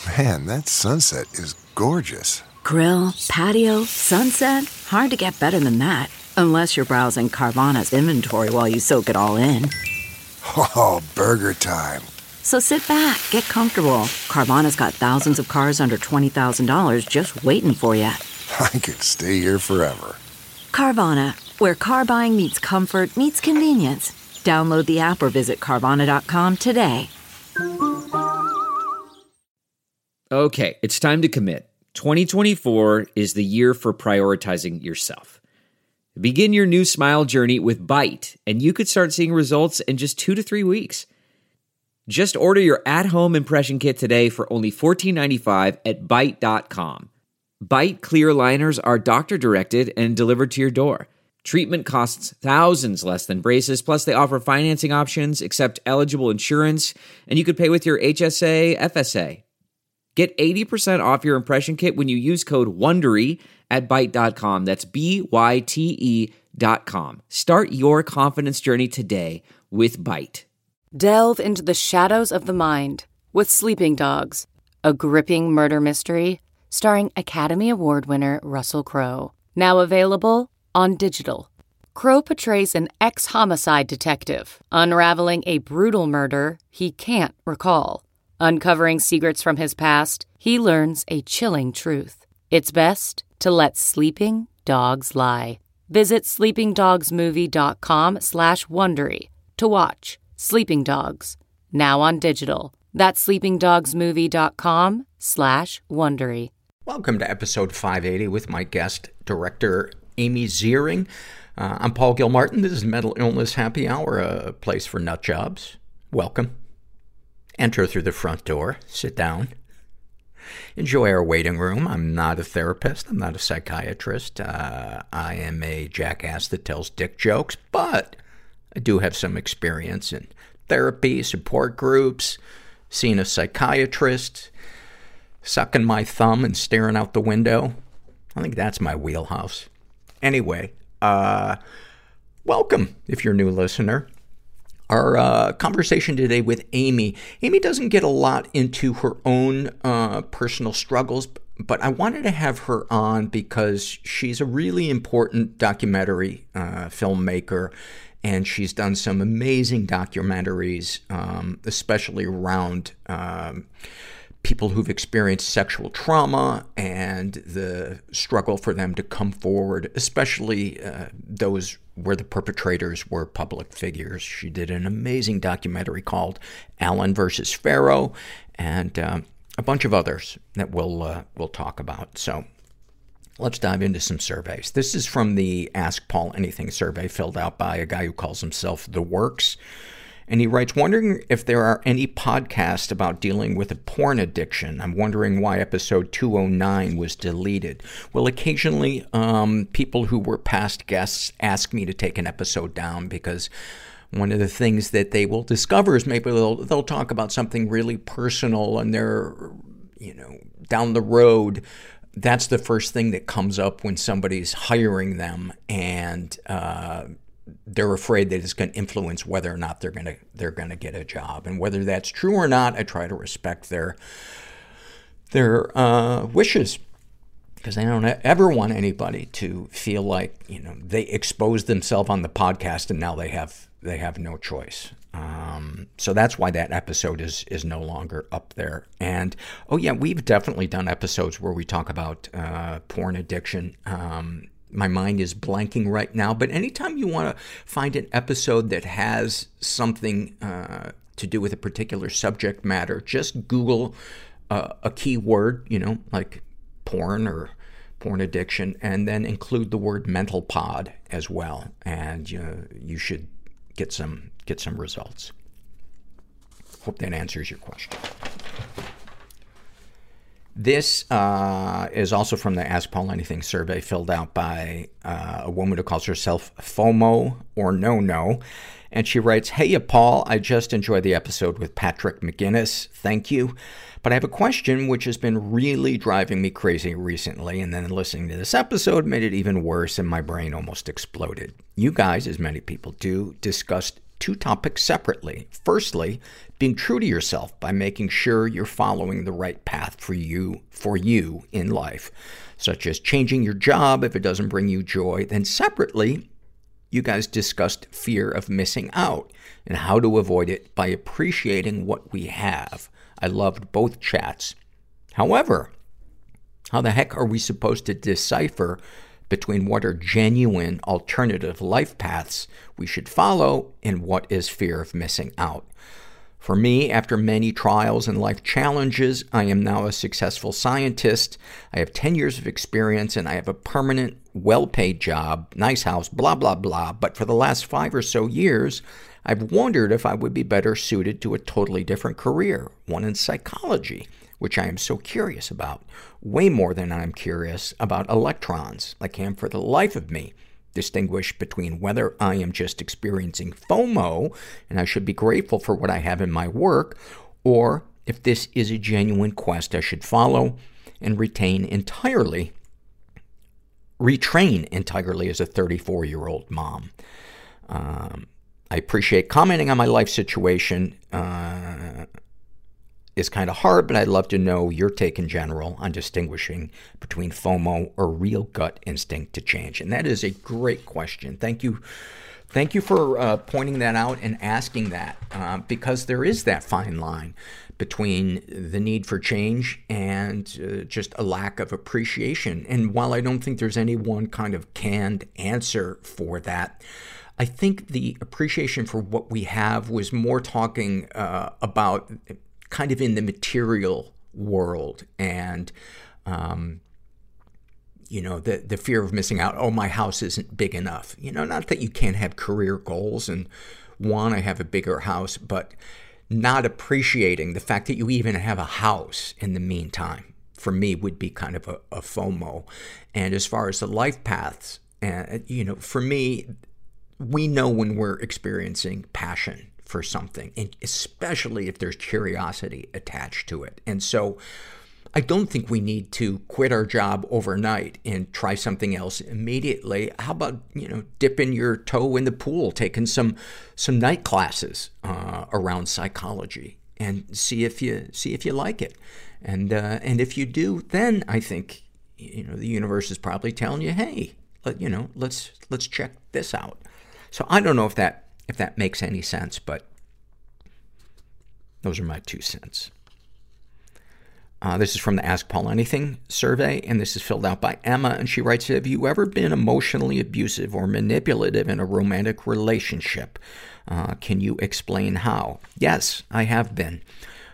Man, that sunset is gorgeous. Grill, patio, sunset. Hard to get better than that. Unless you're browsing Carvana's inventory while you soak it all in. Oh, burger time. So sit back, get comfortable. Carvana's got thousands of cars under $20,000 just waiting for you. I could stay here forever. Carvana, where car buying meets comfort meets convenience. Download the app or visit Carvana.com today. Okay, it's time to commit. 2024 is the year for prioritizing yourself. Begin your new smile journey with Byte, and you could start seeing results in just 2 to 3 weeks. Just order your at-home impression kit today for only $14.95 at Byte.com. Byte clear liners are doctor-directed and delivered to your door. Treatment costs thousands less than braces, plus they offer financing options, accept eligible insurance, and you could pay with your HSA, FSA. Get 80% off your impression kit when you use code WONDERY at Byte.com. That's BYTE.com. Start your confidence journey today with Byte. Delve into the shadows of the mind with Sleeping Dogs, a gripping murder mystery starring Academy Award winner Russell Crowe. Now available on digital. Crowe portrays an ex-homicide detective unraveling a brutal murder he can't recall. Uncovering secrets from his past, he learns a chilling truth. It's best to let sleeping dogs lie. Visit sleepingdogsmovie.com/Wondery to watch Sleeping Dogs, now on digital. That's sleepingdogsmovie.com/Wondery. Welcome to episode 580 with my guest, director Amy Ziering. I'm Paul Gilmartin. This is Mental Illness Happy Hour, a place for nut jobs. Welcome. Enter through the front door. Sit down. Enjoy our waiting room. I'm not a therapist. I'm not a psychiatrist. I am a jackass that tells dick jokes, but I do have some experience in therapy, support groups, seeing a psychiatrist, sucking my thumb and staring out the window. I think that's my wheelhouse. Anyway, welcome if you're a new listener. Our conversation today with Amy. Amy doesn't get a lot into her own personal struggles, but I wanted to have her on because she's a really important documentary filmmaker, and she's done some amazing documentaries, especially around people who've experienced sexual trauma and the struggle for them to come forward, especially those where the perpetrators were public figures. She did an amazing documentary called Allen versus Farrow, and a bunch of others that we'll talk about. So let's dive into some surveys. This is from the Ask Paul Anything survey filled out by a guy who calls himself The Works. And he writes, wondering if there are any podcasts about dealing with a porn addiction. I'm wondering why episode 209 was deleted. Well, occasionally, people who were past guests ask me to take an episode down because one of the things that they will discover is maybe they'll talk about something really personal and they're, down the road. That's the first thing that comes up when somebody's hiring them, and they're afraid that it's going to influence whether or not they're going to get a job. And whether that's true or not, I try to respect their wishes, because I don't ever want anybody to feel like they exposed themselves on the podcast and now they have no choice. So that's why that episode is no longer up there. And we've definitely done episodes where we talk about porn addiction. My mind is blanking right now, but anytime you want to find an episode that has something to do with a particular subject matter, just Google a keyword, like porn or porn addiction, and then include the word mental pod as well, and you should get some results. Hope that answers your question. This is also from the Ask Paul Anything survey filled out by a woman who calls herself FOMO or No. And she writes, "Hey, Paul, I just enjoyed the episode with Patrick McGinnis. Thank you. But I have a question which has been really driving me crazy recently, and then listening to this episode made it even worse and my brain almost exploded. You guys, as many people do, discussed two topics separately. Firstly, being true to yourself by making sure you're following the right path for you in life, such as changing your job if it doesn't bring you joy. Then separately, you guys discussed fear of missing out and how to avoid it by appreciating what we have. I loved both chats. However, how the heck are we supposed to decipher between what are genuine alternative life paths we should follow and what is fear of missing out? For me, after many trials and life challenges, I am now a successful scientist. I have 10 years of experience and I have a permanent, well-paid job, nice house, blah, blah, blah. But for the last 5 or so years, I've wondered if I would be better suited to a totally different career, one in psychology, which I am so curious about, way more than I'm curious about electrons. I can, for the life of me, distinguish between whether I am just experiencing FOMO and I should be grateful for what I have in my work, or if this is a genuine quest I should follow and retrain entirely as a 34-year-old mom. I appreciate commenting on my life situation. It's kind of hard, but I'd love to know your take in general on distinguishing between FOMO or real gut instinct to change. And that is a great question. Thank you for pointing that out and asking that, because there is that fine line between the need for change and just a lack of appreciation. And while I don't think there's any one kind of canned answer for that, I think the appreciation for what we have was more talking about kind of in the material world and, the fear of missing out. Oh, my house isn't big enough. Not that you can't have career goals and want to have a bigger house, but not appreciating the fact that you even have a house in the meantime, for me, would be kind of a FOMO. And as far as the life paths, for me, we know when we're experiencing passion for something, and especially if there's curiosity attached to it. And so I don't think we need to quit our job overnight and try something else immediately. How about, dipping your toe in the pool, taking some night classes around psychology and see if you like it. And if you do, then I think, the universe is probably telling you, hey, let's check this out. So I don't know if that makes any sense, but those are my 2 cents. This is from the Ask Paul Anything survey, and this is filled out by Emma, and she writes, have you ever been emotionally abusive or manipulative in a romantic relationship? Can you explain how? Yes, I have been.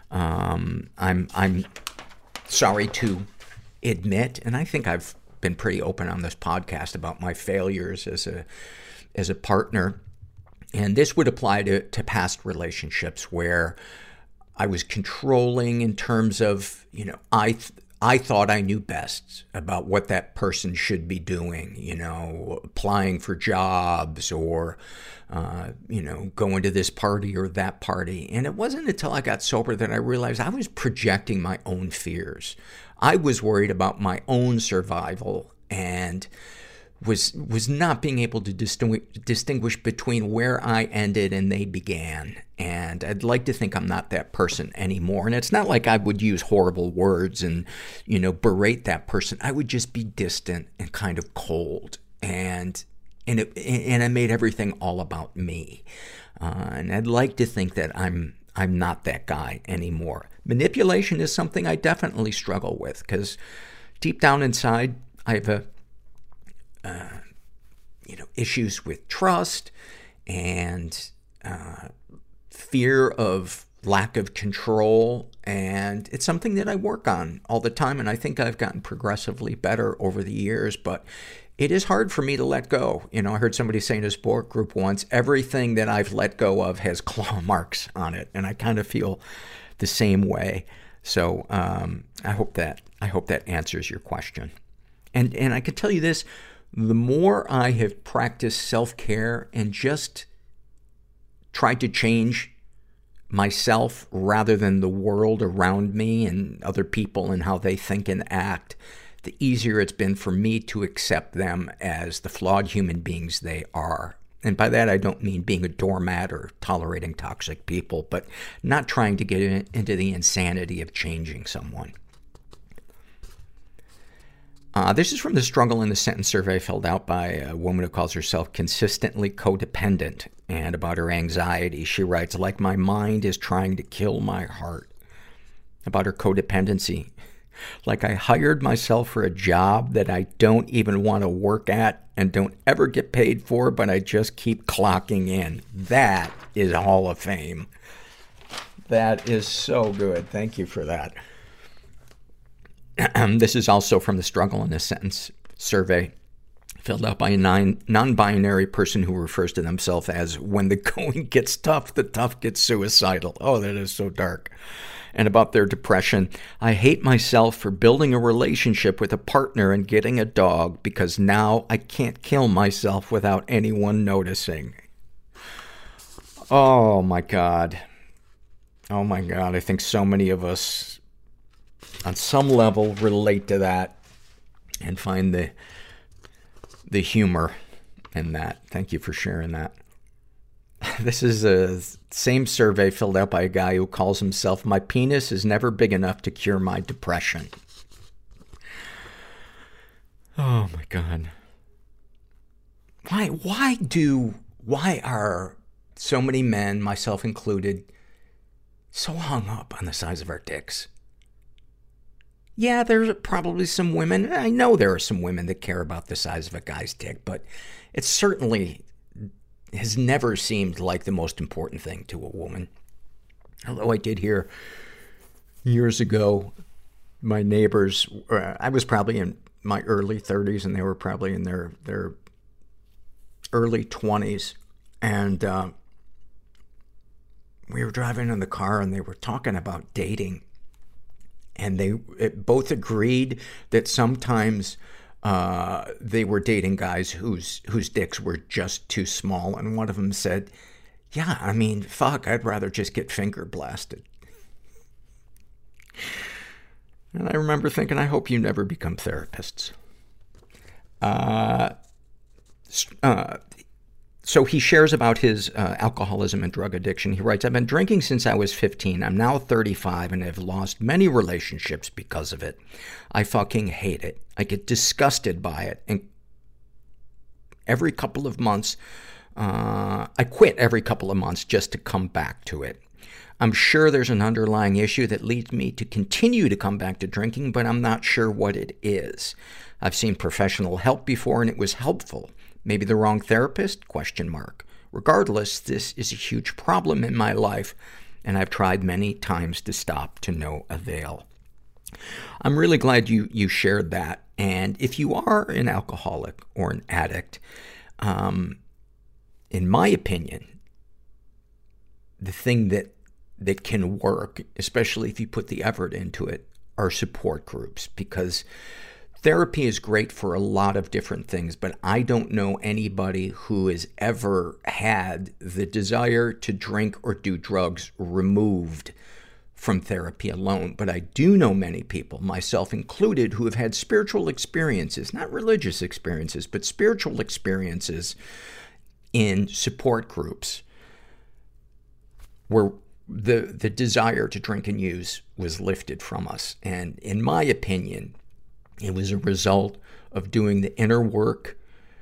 I'm sorry to admit, and I think I've been pretty open on this podcast about my failures as a partner. And this would apply to past relationships where I was controlling in terms of, I thought I knew best about what that person should be doing, applying for jobs or, going to this party or that party. And it wasn't until I got sober that I realized I was projecting my own fears. I was worried about my own survival and was not being able to distinguish between where I ended and they began. And I'd like to think I'm not that person anymore. And it's not like I would use horrible words and, berate that person. I would just be distant and kind of cold. And I made everything all about me. And I'd like to think that I'm not that guy anymore. Manipulation is something I definitely struggle with because deep down inside, I have issues with trust and fear of lack of control. And it's something that I work on all the time. And I think I've gotten progressively better over the years, but it is hard for me to let go. I heard somebody say in a sport group once, everything that I've let go of has claw marks on it. And I kind of feel the same way. So I hope that answers your question. And I can tell you this, the more I have practiced self-care and just tried to change myself rather than the world around me and other people and how they think and act, the easier it's been for me to accept them as the flawed human beings they are. And by that, I don't mean being a doormat or tolerating toxic people, but not trying to get into the insanity of changing someone. This is from the Struggle in the Sentence survey filled out by a woman who calls herself consistently codependent. And about her anxiety, she writes, like my mind is trying to kill my heart. About her codependency, like I hired myself for a job that I don't even want to work at and don't ever get paid for, but I just keep clocking in. That is Hall of Fame. That is so good. Thank you for that. This is also from the Struggle in a Sentence survey, filled out by a non-binary person who refers to themselves as, when the going gets tough, the tough gets suicidal. Oh, that is so dark. And about their depression, I hate myself for building a relationship with a partner and getting a dog because now I can't kill myself without anyone noticing. Oh my God. Oh my God. I think so many of us on some level relate to that and find the humor in that. Thank you for sharing that. This is the same survey filled out by a guy who calls himself, my penis is never big enough to cure my depression. Oh my God. Why are so many men, myself included, so hung up on the size of our dicks? Yeah, there's probably some women, I know there are some women that care about the size of a guy's dick, but it certainly has never seemed like the most important thing to a woman. Although I did hear years ago, my neighbors, I was probably in my early 30s and they were probably in their early 20s. And we were driving in the car and they were talking about dating. And they both agreed that sometimes they were dating guys whose dicks were just too small. And one of them said, yeah, I mean, fuck, I'd rather just get finger blasted. And I remember thinking, I hope you never become therapists. So he shares about his alcoholism and drug addiction. He writes, I've been drinking since I was 15. I'm now 35 and have lost many relationships because of it. I fucking hate it. I get disgusted by it. And every couple of months, I quit every couple of months just to come back to it. I'm sure there's an underlying issue that leads me to continue to come back to drinking, but I'm not sure what it is. I've seen professional help before and it was helpful. Maybe the wrong therapist? ? Regardless, this is a huge problem in my life, and I've tried many times to stop to no avail. I'm really glad you shared that. And if you are an alcoholic or an addict, in my opinion, the thing that can work, especially if you put the effort into it, are support groups, because therapy is great for a lot of different things, but I don't know anybody who has ever had the desire to drink or do drugs removed from therapy alone. But I do know many people, myself included, who have had spiritual experiences, not religious experiences, but spiritual experiences in support groups where the desire to drink and use was lifted from us. And in my opinion, it was a result of doing the inner work,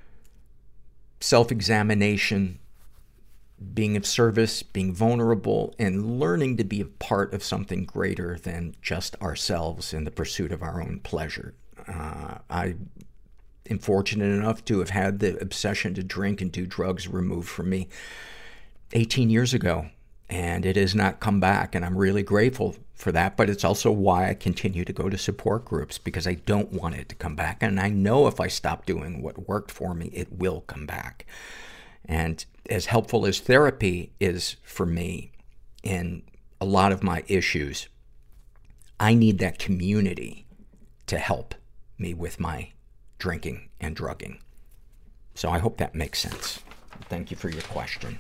self-examination, being of service, being vulnerable, and learning to be a part of something greater than just ourselves in the pursuit of our own pleasure. I am fortunate enough to have had the obsession to drink and do drugs removed from me 18 years ago, and it has not come back, and I'm really grateful for that. But it's also why I continue to go to support groups, because I don't want it to come back. And I know if I stop doing what worked for me, it will come back. And as helpful as therapy is for me in a lot of my issues, I need that community to help me with my drinking and drugging. So I hope that makes sense. Thank you for your question.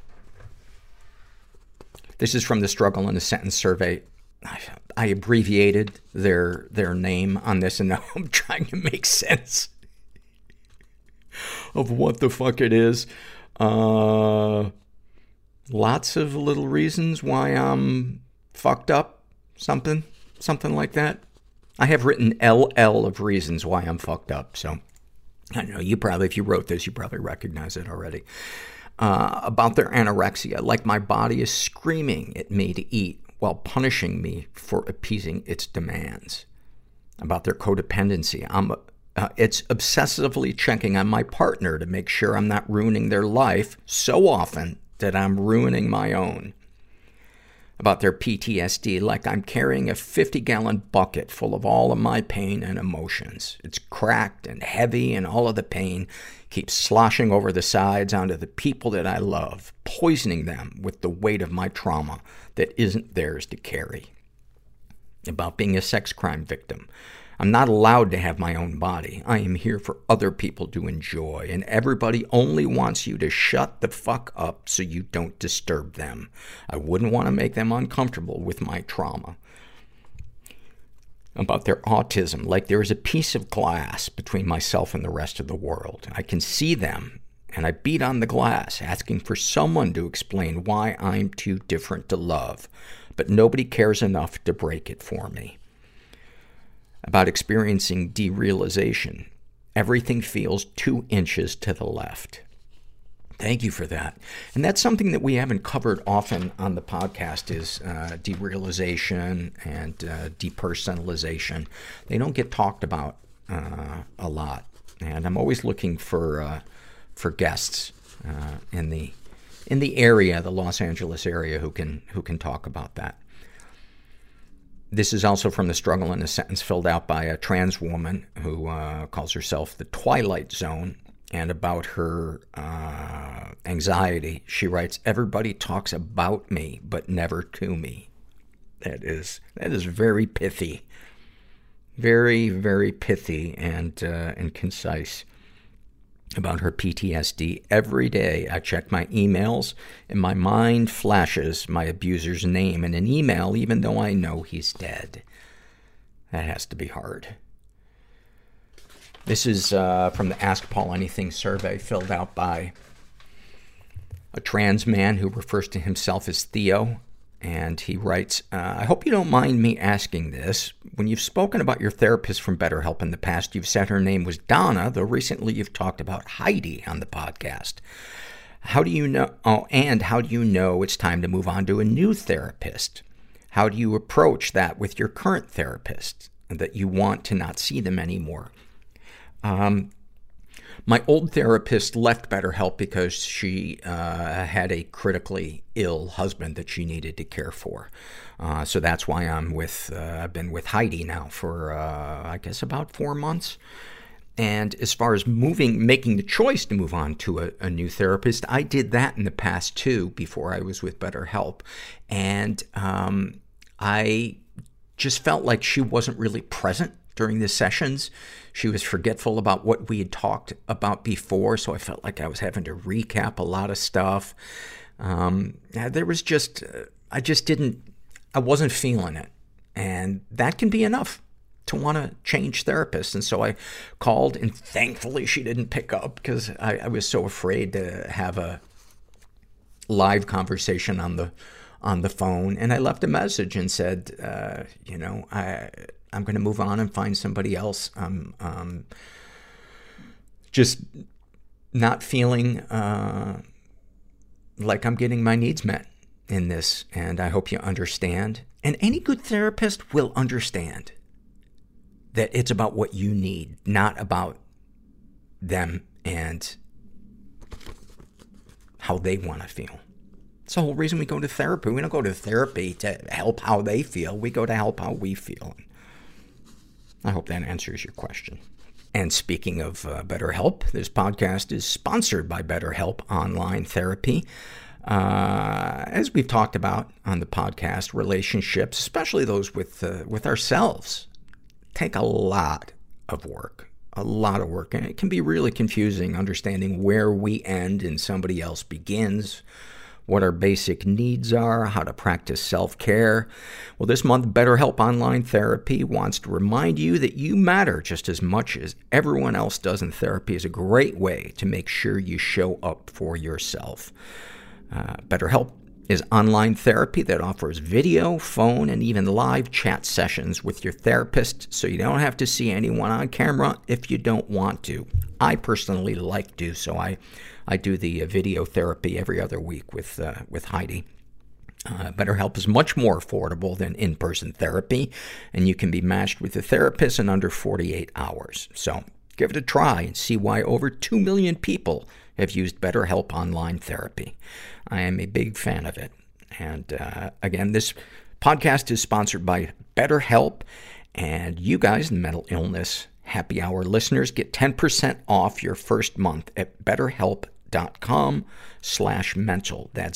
This is from the Struggle in a Sentence survey. I abbreviated their name on this, and now I'm trying to make sense of what the fuck it is. Lots of little reasons why I'm fucked up. Something like that. I have written LL of reasons why I'm fucked up. So, I don't know, if you wrote this, you probably recognize it already. About their anorexia, like my body is screaming at me to eat while punishing me for appeasing its demands. About their codependency, it's obsessively checking on my partner to make sure I'm not ruining their life so often that I'm ruining my own. About their PTSD, like I'm carrying a 50-gallon bucket full of all of my pain and emotions. It's cracked and heavy, and all of the pain keeps sloshing over the sides onto the people that I love, poisoning them with the weight of my trauma that isn't theirs to carry. About being a sex crime victim. I'm not allowed to have my own body. I am here for other people to enjoy, and everybody only wants you to shut the fuck up so you don't disturb them. I wouldn't want to make them uncomfortable with my trauma. About their autism, like there is a piece of glass between myself and the rest of the world. I can see them, and I beat on the glass, asking for someone to explain why I'm too different to love, but nobody cares enough to break it for me. About experiencing derealization. Everything feels 2 inches to the left. Thank you for that. And that's something that we haven't covered often on the podcast is derealization and depersonalization. They don't get talked about a lot. And I'm always looking for guests in the area, the Los Angeles area, who can talk about that. This is also from the Struggle in a Sentence filled out by a trans woman who calls herself the Twilight Zone. And about her anxiety, she writes, everybody talks about me, but never to me. That is very pithy. Very, very pithy and concise. About her PTSD. Every day I check my emails and my mind flashes my abuser's name in an email even though I know he's dead. That has to be hard. This is from the Ask Paul Anything survey filled out by a trans man who refers to himself as Theo. And he writes, I hope you don't mind me asking this. When you've spoken about your therapist from BetterHelp in the past, you've said her name was Donna, though recently you've talked about Heidi on the podcast. How do you know, and how do you know it's time to move on to a new therapist? How do you approach that with your current therapist, that you want to not see them anymore? My old therapist left BetterHelp because she had a critically ill husband that she needed to care for. So that's why I've been with Heidi now for, I guess about 4 months. And as far as making the choice to move on to a new therapist, I did that in the past too, before I was with BetterHelp. And I just felt like she wasn't really present during the sessions. She was forgetful about what we had talked about before, so I felt like I was having to recap a lot of stuff. There was just, I wasn't feeling it. And that can be enough to want to change therapists. And so I called, and thankfully she didn't pick up because I was so afraid to have a live conversation on the phone. And I left a message and said, I'm going to move on and find somebody else. I'm just not feeling like I'm getting my needs met in this, and I hope you understand. And any good therapist will understand that it's about what you need, not about them and how they want to feel. It's the whole reason we go to therapy. We don't go to therapy to help how they feel. We go to help how we feel. I hope that answers your question. And speaking of BetterHelp, this podcast is sponsored by BetterHelp Online Therapy. As we've talked about on the podcast, relationships, especially those with ourselves, take a lot of work. And it can be really confusing understanding where we end and somebody else begins, what our basic needs are, how to practice self-care. Well, this month, BetterHelp Online Therapy wants to remind you that you matter just as much as everyone else does, and therapy is a great way to make sure you show up for yourself. BetterHelp is online therapy that offers video, phone, and even live chat sessions with your therapist, so you don't have to see anyone on camera if you don't want to. I personally like to, so I do the video therapy every other week with Heidi. BetterHelp is much more affordable than in-person therapy, and you can be matched with a therapist in under 48 hours. So give it a try and see why over 2 million people have used BetterHelp Online Therapy. I am a big fan of it. And again, this podcast is sponsored by BetterHelp, and you guys, the mental illness happy hour listeners, get 10% off your first month at BetterHelp.com/mental. That's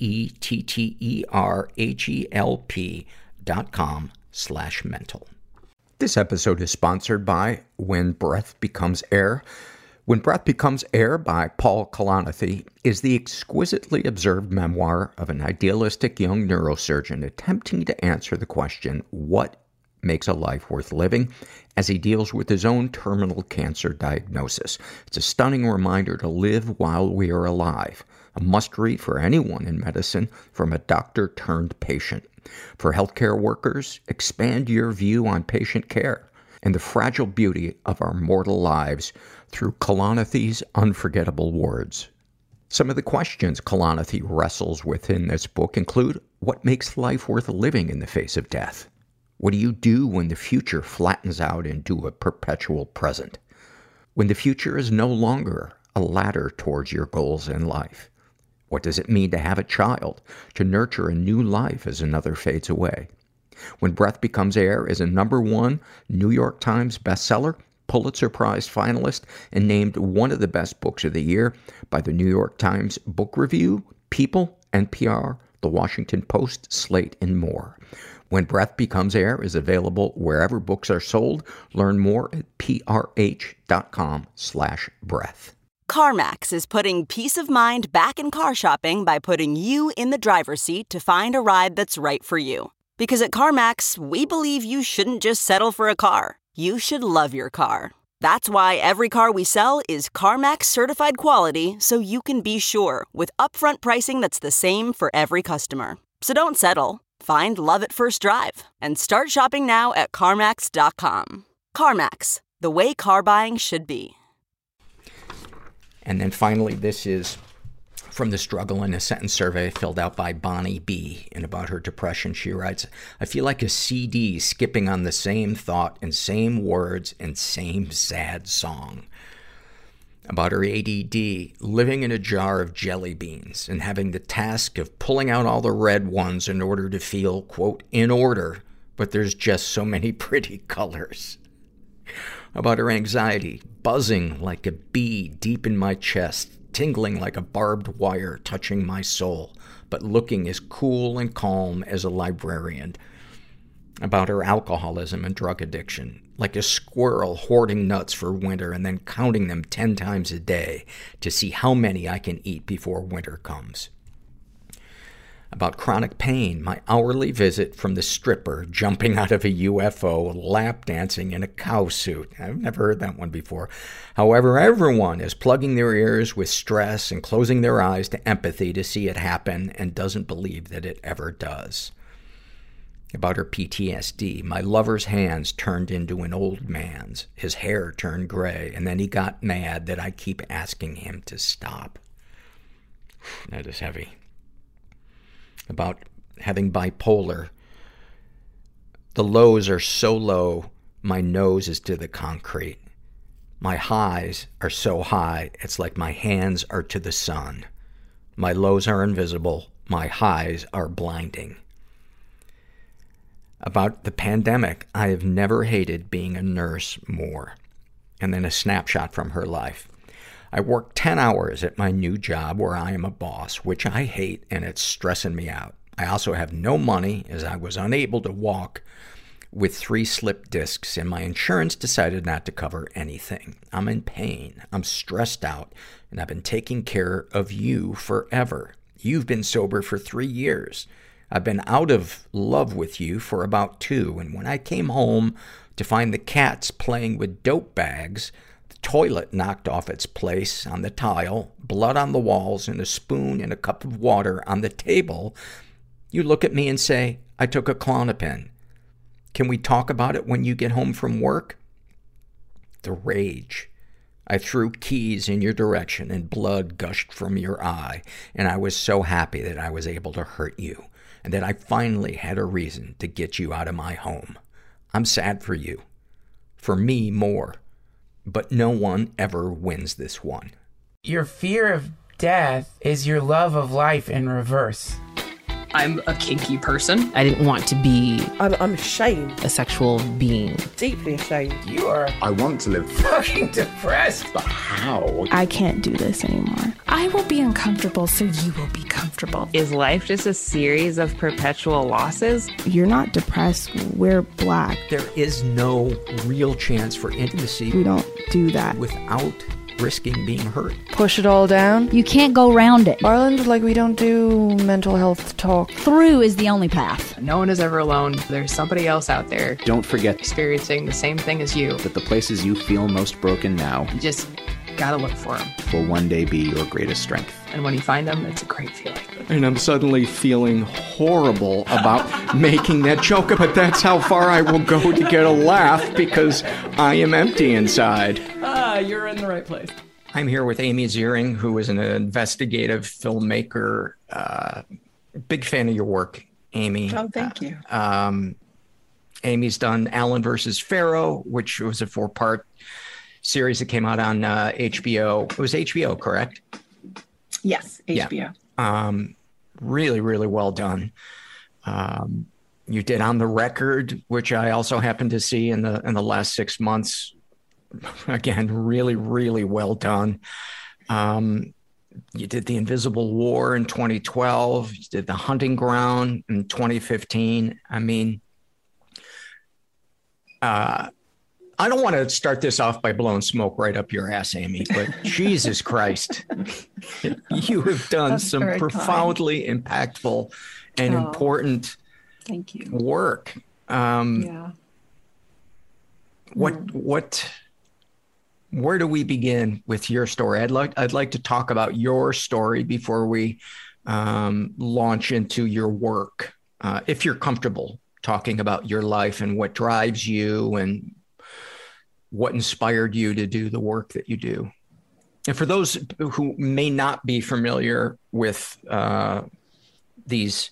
BetterHelp.com/mental. This episode is sponsored by When Breath Becomes Air. When Breath Becomes Air by Paul Kalanithi is the exquisitely observed memoir of an idealistic young neurosurgeon attempting to answer the question, what makes a life worth living, as he deals with his own terminal cancer diagnosis. It's a stunning reminder to live while we are alive, a must-read for anyone in medicine from a doctor-turned-patient. For healthcare workers, expand your view on patient care and the fragile beauty of our mortal lives through Kalanithi's unforgettable words. Some of the questions Kalanithi wrestles with in this book include, what makes life worth living in the face of death? What do you do when the future flattens out into a perpetual present? When the future is no longer a ladder towards your goals in life? What does it mean to have a child, to nurture a new life as another fades away? When Breath Becomes Air is a #1 New York Times bestseller, Pulitzer Prize finalist, and named one of the best books of the year by the New York Times Book Review, People, NPR, The Washington Post, Slate, and more. When Breath Becomes Air is available wherever books are sold. Learn more at prh.com/breath. CarMax is putting peace of mind back in car shopping by putting you in the driver's seat to find a ride that's right for you. Because at CarMax, we believe you shouldn't just settle for a car. You should love your car. That's why every car we sell is CarMax certified quality, so you can be sure with upfront pricing that's the same for every customer. So don't settle. Find love at first drive and start shopping now at CarMax.com. CarMax, the way car buying should be. And then finally, this is from the Struggle in a Sentence survey filled out by Bonnie B. And about her depression, she writes, I feel like a CD skipping on the same thought and same words and same sad song. About her ADD, living in a jar of jelly beans and having the task of pulling out all the red ones in order to feel, quote, in order, but there's just so many pretty colors. About her anxiety, buzzing like a bee deep in my chest, tingling like a barbed wire touching my soul, but looking as cool and calm as a librarian. About her alcoholism and drug addiction, like a squirrel hoarding nuts for winter and then counting them 10 times a day to see how many I can eat before winter comes. About chronic pain, my hourly visit from the stripper jumping out of a UFO, lap dancing in a cow suit. I've never heard that one before. However, everyone is plugging their ears with stress and closing their eyes to empathy to see it happen and doesn't believe that it ever does. About her PTSD, my lover's hands turned into an old man's. His hair turned gray, and then he got mad that I keep asking him to stop. That is heavy. About having bipolar. The lows are so low, my nose is to the concrete. My highs are so high, it's like my hands are to the sun. My lows are invisible, my highs are blinding. About the pandemic, I have never hated being a nurse more. And then a snapshot from her life. I work 10 hours at my new job where I am a boss, which I hate and it's stressing me out. I also have no money as I was unable to walk with 3 slip discs and my insurance decided not to cover anything. I'm in pain. I'm stressed out and I've been taking care of you forever. You've been sober for 3 years. I've been out of love with you for about 2. And when I came home to find the cats playing with dope bags, the toilet knocked off its place on the tile, blood on the walls, and a spoon and a cup of water on the table, you look at me and say, I took a Klonopin. Can we talk about it when you get home from work? The rage. I threw keys in your direction and blood gushed from your eye, and I was so happy that I was able to hurt you, and that I finally had a reason to get you out of my home. I'm sad for you. For me, more. But no one ever wins this one. Your fear of death is your love of life in reverse. I'm a kinky person. I didn't want to be I'm ashamed. a sexual being. Deeply ashamed. You are I want to live. fucking depressed. But how? I can't do this anymore. I will be uncomfortable so you will be comfortable. Is life just a series of perpetual losses? You're not depressed. We're Black. There is no real chance for intimacy. We don't do that. Without risking being hurt. Push it all down. You can't go around it. Ireland, we don't do mental health talk. Through is the only path. No one is ever alone. There's somebody else out there Don't forget experiencing the same thing as you. that the places you feel most broken now You just gotta look for them. will one day be your greatest strength. And when you find them, it's a great feeling. And I'm suddenly feeling horrible about making that joke, but that's how far I will go to get a laugh because I am empty inside. You're in the right place. I'm here with Amy Ziering, who is an investigative filmmaker. Big fan of your work, Amy. Oh, thank you. Amy's done Allen versus Pharaoh, which was a 4-part series that came out on HBO. It was HBO, correct? Yes, HBO. Yeah. Really, really well done. You did On the Record, which I also happened to see in the last 6 months. Again, really, really well done. You did The Invisible War in 2012. You did The Hunting Ground in 2015. I mean, I don't want to start this off by blowing smoke right up your ass, Amy, but Jesus Christ, you have done That's some profoundly impactful and important Thank you. work. Yeah. Where do we begin with your story? I'd like to talk about your story before we launch into your work. If you're comfortable talking about your life and what drives you and what inspired you to do the work that you do. And for those who may not be familiar with these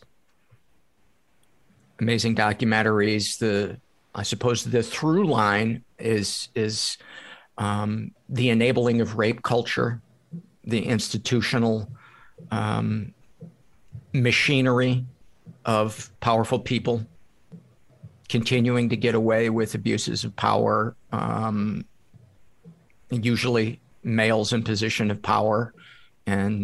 amazing documentaries, I suppose the through line is the enabling of rape culture, the institutional machinery of powerful people continuing to get away with abuses of power, usually males in position of power, and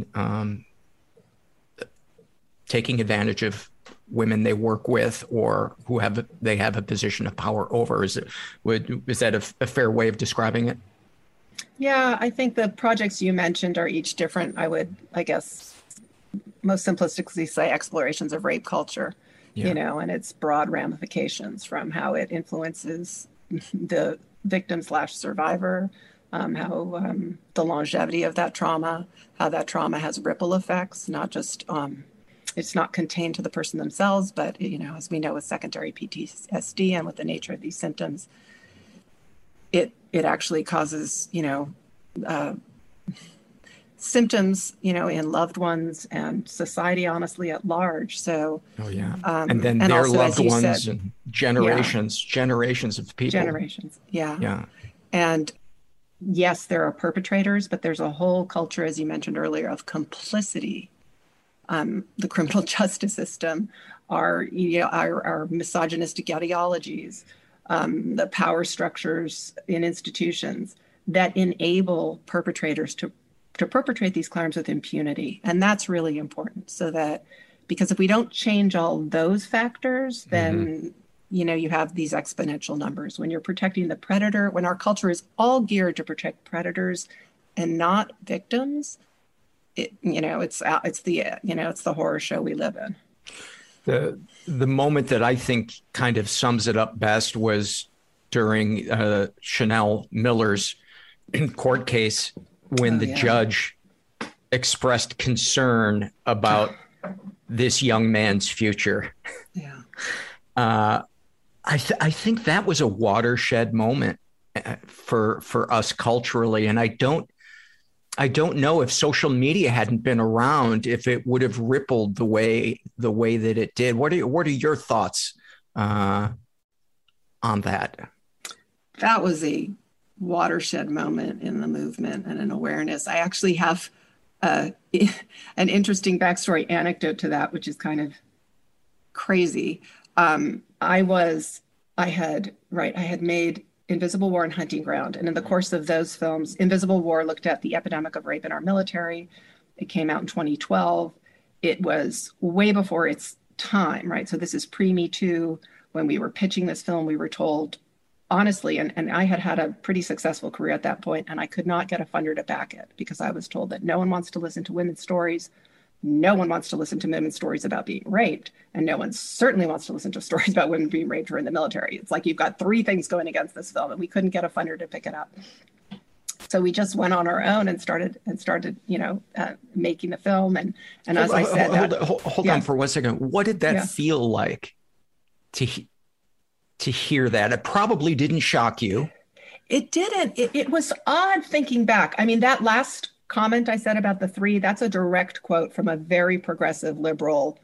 taking advantage of women they work with or who they have a position of power over. Is that a fair way of describing it? Yeah, I think the projects you mentioned are each different. I would, I guess, most simplistically say explorations of rape culture, and its broad ramifications from how it influences the victim/survivor, how the longevity of that trauma, how that trauma has ripple effects, not just it's not contained to the person themselves, but, as we know with secondary PTSD and with the nature of these symptoms, it actually causes, symptoms, in loved ones and society, honestly, at large. So, and then their also, loved ones said, and generations of people. Generations. Yeah. And yes, there are perpetrators, but there's a whole culture, as you mentioned earlier, of complicity. The criminal justice system, our misogynistic ideologies, the power structures in institutions that enable perpetrators to perpetrate these crimes with impunity. And that's really important, so that, because if we don't change all those factors, then, you have these exponential numbers. When you're protecting the predator, when our culture is all geared to protect predators and not victims, it's the horror show we live in. The moment that I think kind of sums it up best was during Chanel Miller's court case when the judge expressed concern about this young man's future. Yeah. I think that was a watershed moment for us culturally, and I don't know if social media hadn't been around, if it would have rippled the way that it did. What are your thoughts on that? That was a watershed moment in the movement and an awareness. I actually have an interesting backstory anecdote to that, which is kind of crazy. I had made Invisible War and Hunting Ground. And in the course of those films, Invisible War looked at the epidemic of rape in our military. It came out in 2012. It was way before its time, right? So this is pre-Me Too. When we were pitching this film, we were told, honestly, and I had a pretty successful career at that point, and I could not get a funder to back it because I was told that no one wants to listen to women's stories. No one wants to listen to women's stories about being raped, and no one certainly wants to listen to stories about women being raped or in the military. It's like you've got three things going against this film, and we couldn't get a funder to pick it up. So we just went on our own and started, making the film. And as I said, hold on for 1 second. What did that feel like to hear that? It probably didn't shock you. It didn't. It was odd thinking back. I mean, that last comment I said about the three, that's a direct quote from a very progressive liberal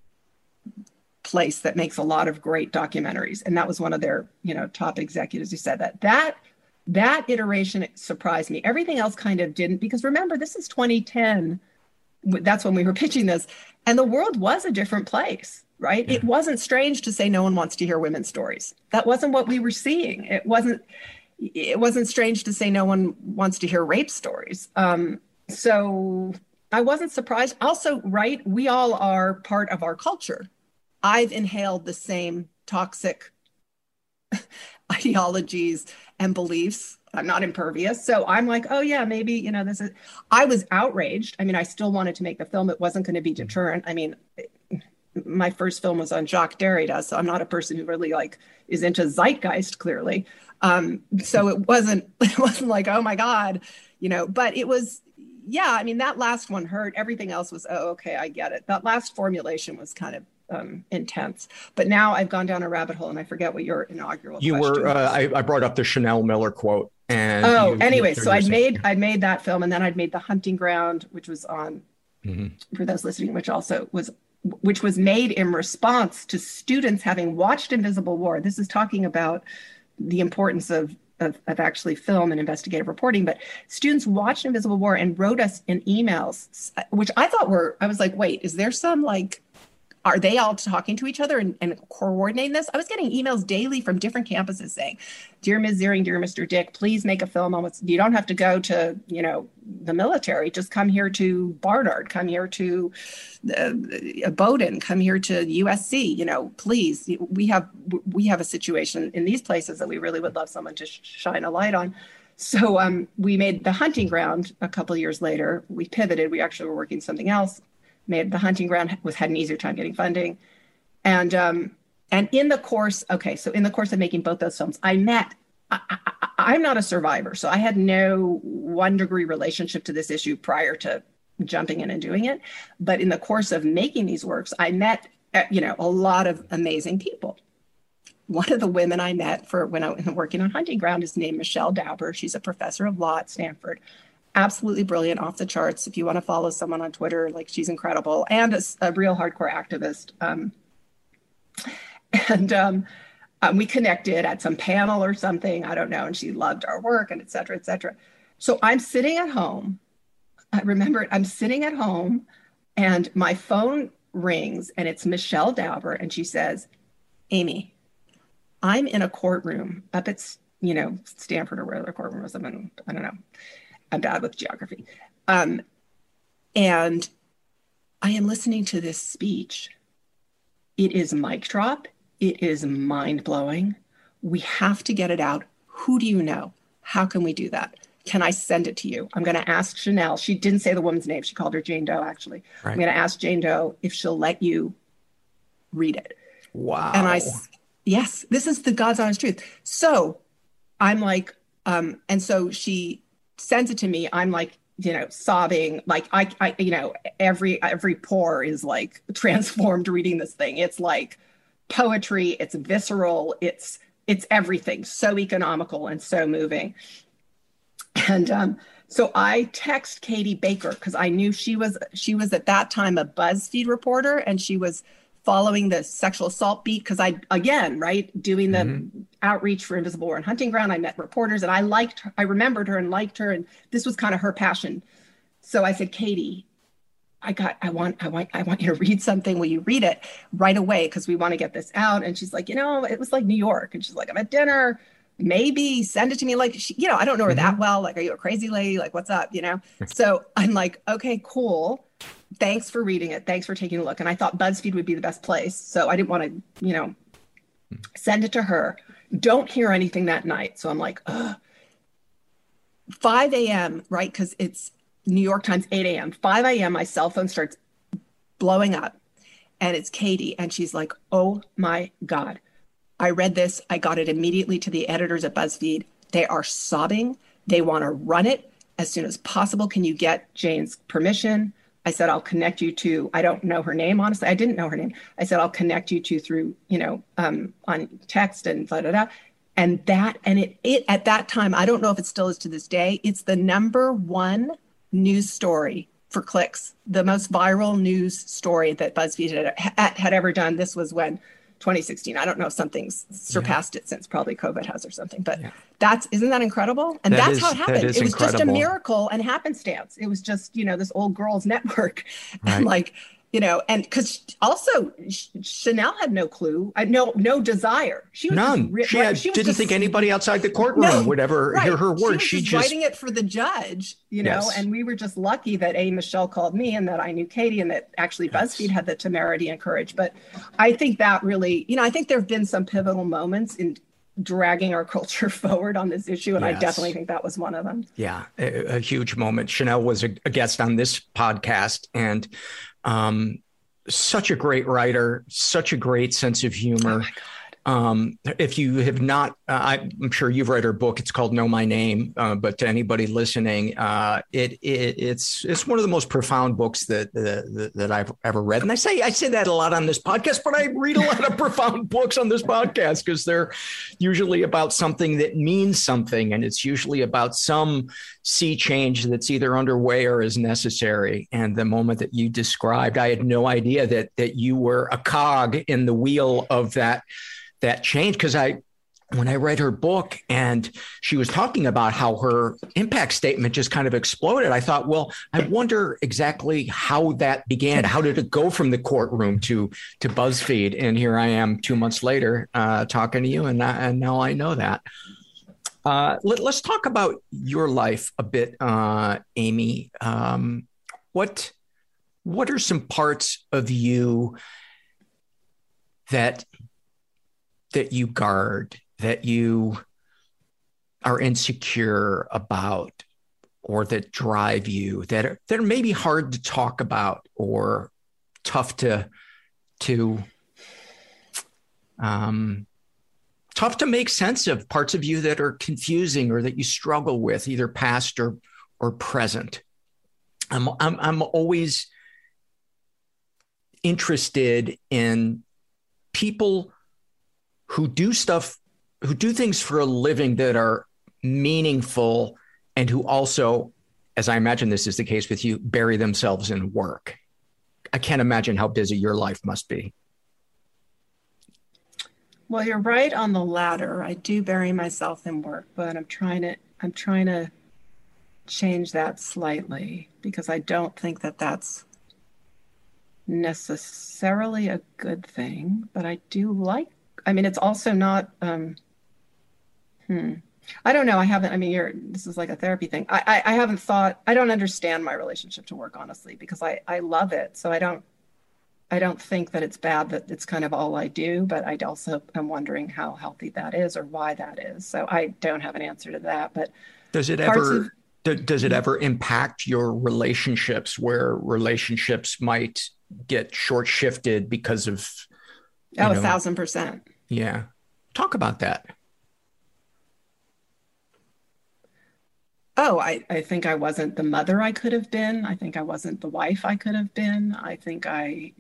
place that makes a lot of great documentaries. And that was one of their, top executives who said that. That iteration surprised me. Everything else kind of didn't, because remember, this is 2010. That's when we were pitching this. And the world was a different place, right? Yeah. It wasn't strange to say no one wants to hear women's stories. That wasn't what we were seeing. It wasn't strange to say no one wants to hear rape stories. So I wasn't surprised. Also, right, we all are part of our culture. I've inhaled the same toxic ideologies and beliefs. I'm not impervious. So I'm like, oh yeah, maybe, I was outraged. I mean, I still wanted to make the film. It wasn't going to be deterrent. I mean, my first film was on Jacques Derrida, so I'm not a person who really is into zeitgeist, clearly. So it wasn't like, oh my God, but it was, I mean, that last one hurt. Everything else was, oh, okay, I get it. That last formulation was kind of intense. But now I've gone down a rabbit hole and I forget what your inaugural question was. I brought up the Chanel Miller quote. And so I'd made that film, and then I'd made The Hunting Ground, which was on, for those listening, which was made in response to students having watched Invisible War. This is talking about the importance of actually film and investigative reporting, but students watched Invisible War and wrote us in emails, which I was like, wait, is there some are they all talking to each other and coordinating this? I was getting emails daily from different campuses saying, dear Ms. Ziering, dear Mr. Dick, please make a film on you don't have to go to, the military. Just come here to Barnard, come here to Bowdoin, come here to USC, please. We have a situation in these places that we really would love someone to shine a light on. So we made The Hunting Ground a couple of years later. We pivoted. We actually were working something else. Made The Hunting Ground, had an easier time getting funding. And in the course of making both those films, I'm not a survivor, so I had no 1-degree relationship to this issue prior to jumping in and doing it. But in the course of making these works, I met, a lot of amazing people. One of the women I met when I was working on Hunting Ground is named Michelle Dauber. She's a professor of law at Stanford. Absolutely brilliant, off the charts. If you want to follow someone on Twitter, she's incredible, and a real hardcore activist. We connected at some panel or something, I don't know, and she loved our work and et cetera, et cetera. So I'm sitting at home. I remember I'm sitting at home and my phone rings and it's Michelle Dauber, and she says, Amy, I'm in a courtroom up at, Stanford or where the courtroom was. I don't know. I'm bad with geography. And I am listening to this speech. It is mic drop. It is mind blowing. We have to get it out. Who do you know? How can we do that? can I send it to you? I'm going to ask Chanel. She didn't say the woman's name. She called her Jane Doe, actually. Right. I'm going to ask Jane Doe if she'll let you read it. Wow. And yes, this is the God's honest truth. So I'm like, and so she sends it to me. I'm like, sobbing, like I every pore is like transformed reading this thing. It's like poetry, it's visceral, it's everything, so economical and so moving. And so I text Katie Baker because I knew she was at that time a BuzzFeed reporter, and she was following the sexual assault beat because doing the outreach for Invisible War and Hunting Ground. I met reporters and I remembered her and liked her, and this was kind of her passion. So I said, Katie, I want you to read something. Will you read it right away? Because we want to get this out. And she's like, it was like New York. And she's like, I'm at dinner. Maybe send it to me. Like, I don't know her that well. Like, are you a crazy lady? Like, what's up? So I'm like, okay, cool. Thanks for reading it. Thanks for taking a look. And I thought BuzzFeed would be the best place. So I didn't want to, send it to her. Don't hear anything that night. So I'm like, 5 a.m., right? Because it's New York Times, 8 a.m. 5 a.m., my cell phone starts blowing up. And it's Katie. And she's like, oh my God. I read this. I got it immediately to the editors at BuzzFeed. They are sobbing. They want to run it as soon as possible. Can you get Jane's permission? I said, I'll connect you to, I don't know her name, honestly. I didn't know her name. I said, I'll connect you to through, on text and da, da, da. And it at that time, I don't know if it still is to this day, it's the #1 news story for clicks, the most viral news story that BuzzFeed had ever done. This was when 2016. I don't know if something's surpassed it since, probably COVID has or something, but isn't that incredible? And that's how it happened. It was just a miracle and happenstance. It was just, this old girls network. Right. And and because also Chanel had no clue, no desire. She was none. She didn't think anybody outside the courtroom would ever hear her words. She was just writing it for the judge, and we were just lucky that Michelle called me and that I knew Katie and that actually BuzzFeed had the temerity and courage. But I think that really, I think there have been some pivotal moments in dragging our culture forward on this issue. And I definitely think that was one of them. Yeah, a huge moment. Chanel was a guest on this podcast, and such a great writer, such a great sense of humor. Oh my God. If you have not, I'm sure you've read her book. It's called Know My Name. But to anybody listening, it's one of the most profound books that I've ever read. And I say that a lot on this podcast, but I read a lot of profound books on this podcast because they're usually about something that means something, and it's usually about some sea change that's either underway or is necessary. And the moment that you described, I had no idea that you were a cog in the wheel of that change. Because when I read her book and she was talking about how her impact statement just kind of exploded, I thought, well, I wonder exactly how that began. How did it go from the courtroom to BuzzFeed? And here I am 2 months later talking to you, and now I know that. Let's talk about your life a bit, Amy. What are some parts of you that you guard, that you are insecure about, or that drive you, that are maybe hard to talk about or tough to make sense of, parts of you that are confusing or that you struggle with, either past or present? I'm always interested in people who do things for a living that are meaningful, and who also, as I imagine this is the case with you, bury themselves in work. I can't imagine how busy your life must be. Well, you're right on the latter. I do bury myself in work, but I'm trying to change that slightly, because I don't think that that's necessarily a good thing, but I do like, it's also not, I don't know. This is like a therapy thing. I haven't thought, I don't understand my relationship to work, honestly, because I love it. So I don't think that it's bad that it's kind of all I do, but I also am wondering how healthy that is or why that is. So I don't have an answer to that, but Does it ever impact your relationships, where relationships might get short shifted because of 1,000%. Yeah. Talk about that. Oh, I think I wasn't the mother I could have been. I think I wasn't the wife I could have been. I think I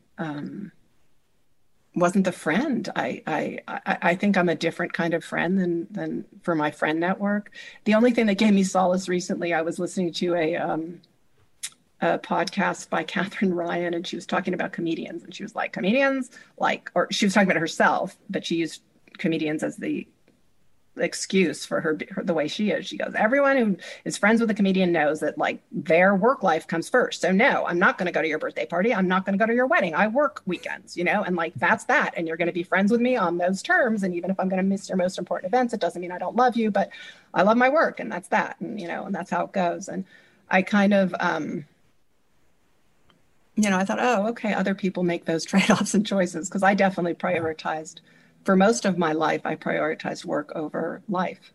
wasn't the friend. I think I'm a different kind of friend than for my friend network. The only thing that gave me solace recently, I was listening to a podcast by Catherine Ryan, and she was talking about comedians, and she was like, comedians, or she was talking about herself, but she used comedians as the excuse for her the way she is. She goes, everyone who is friends with a comedian knows that their work life comes first. So no, I'm not going to go to your birthday party. I'm not going to go to your wedding. I work weekends, and that's that. And you're going to be friends with me on those terms. And even if I'm going to miss your most important events, it doesn't mean I don't love you, but I love my work, and that's that. And, and that's how it goes. And I kind of, I thought, oh, okay, other people make those trade-offs and choices, because I definitely prioritized. For most of my life, I prioritized work over life.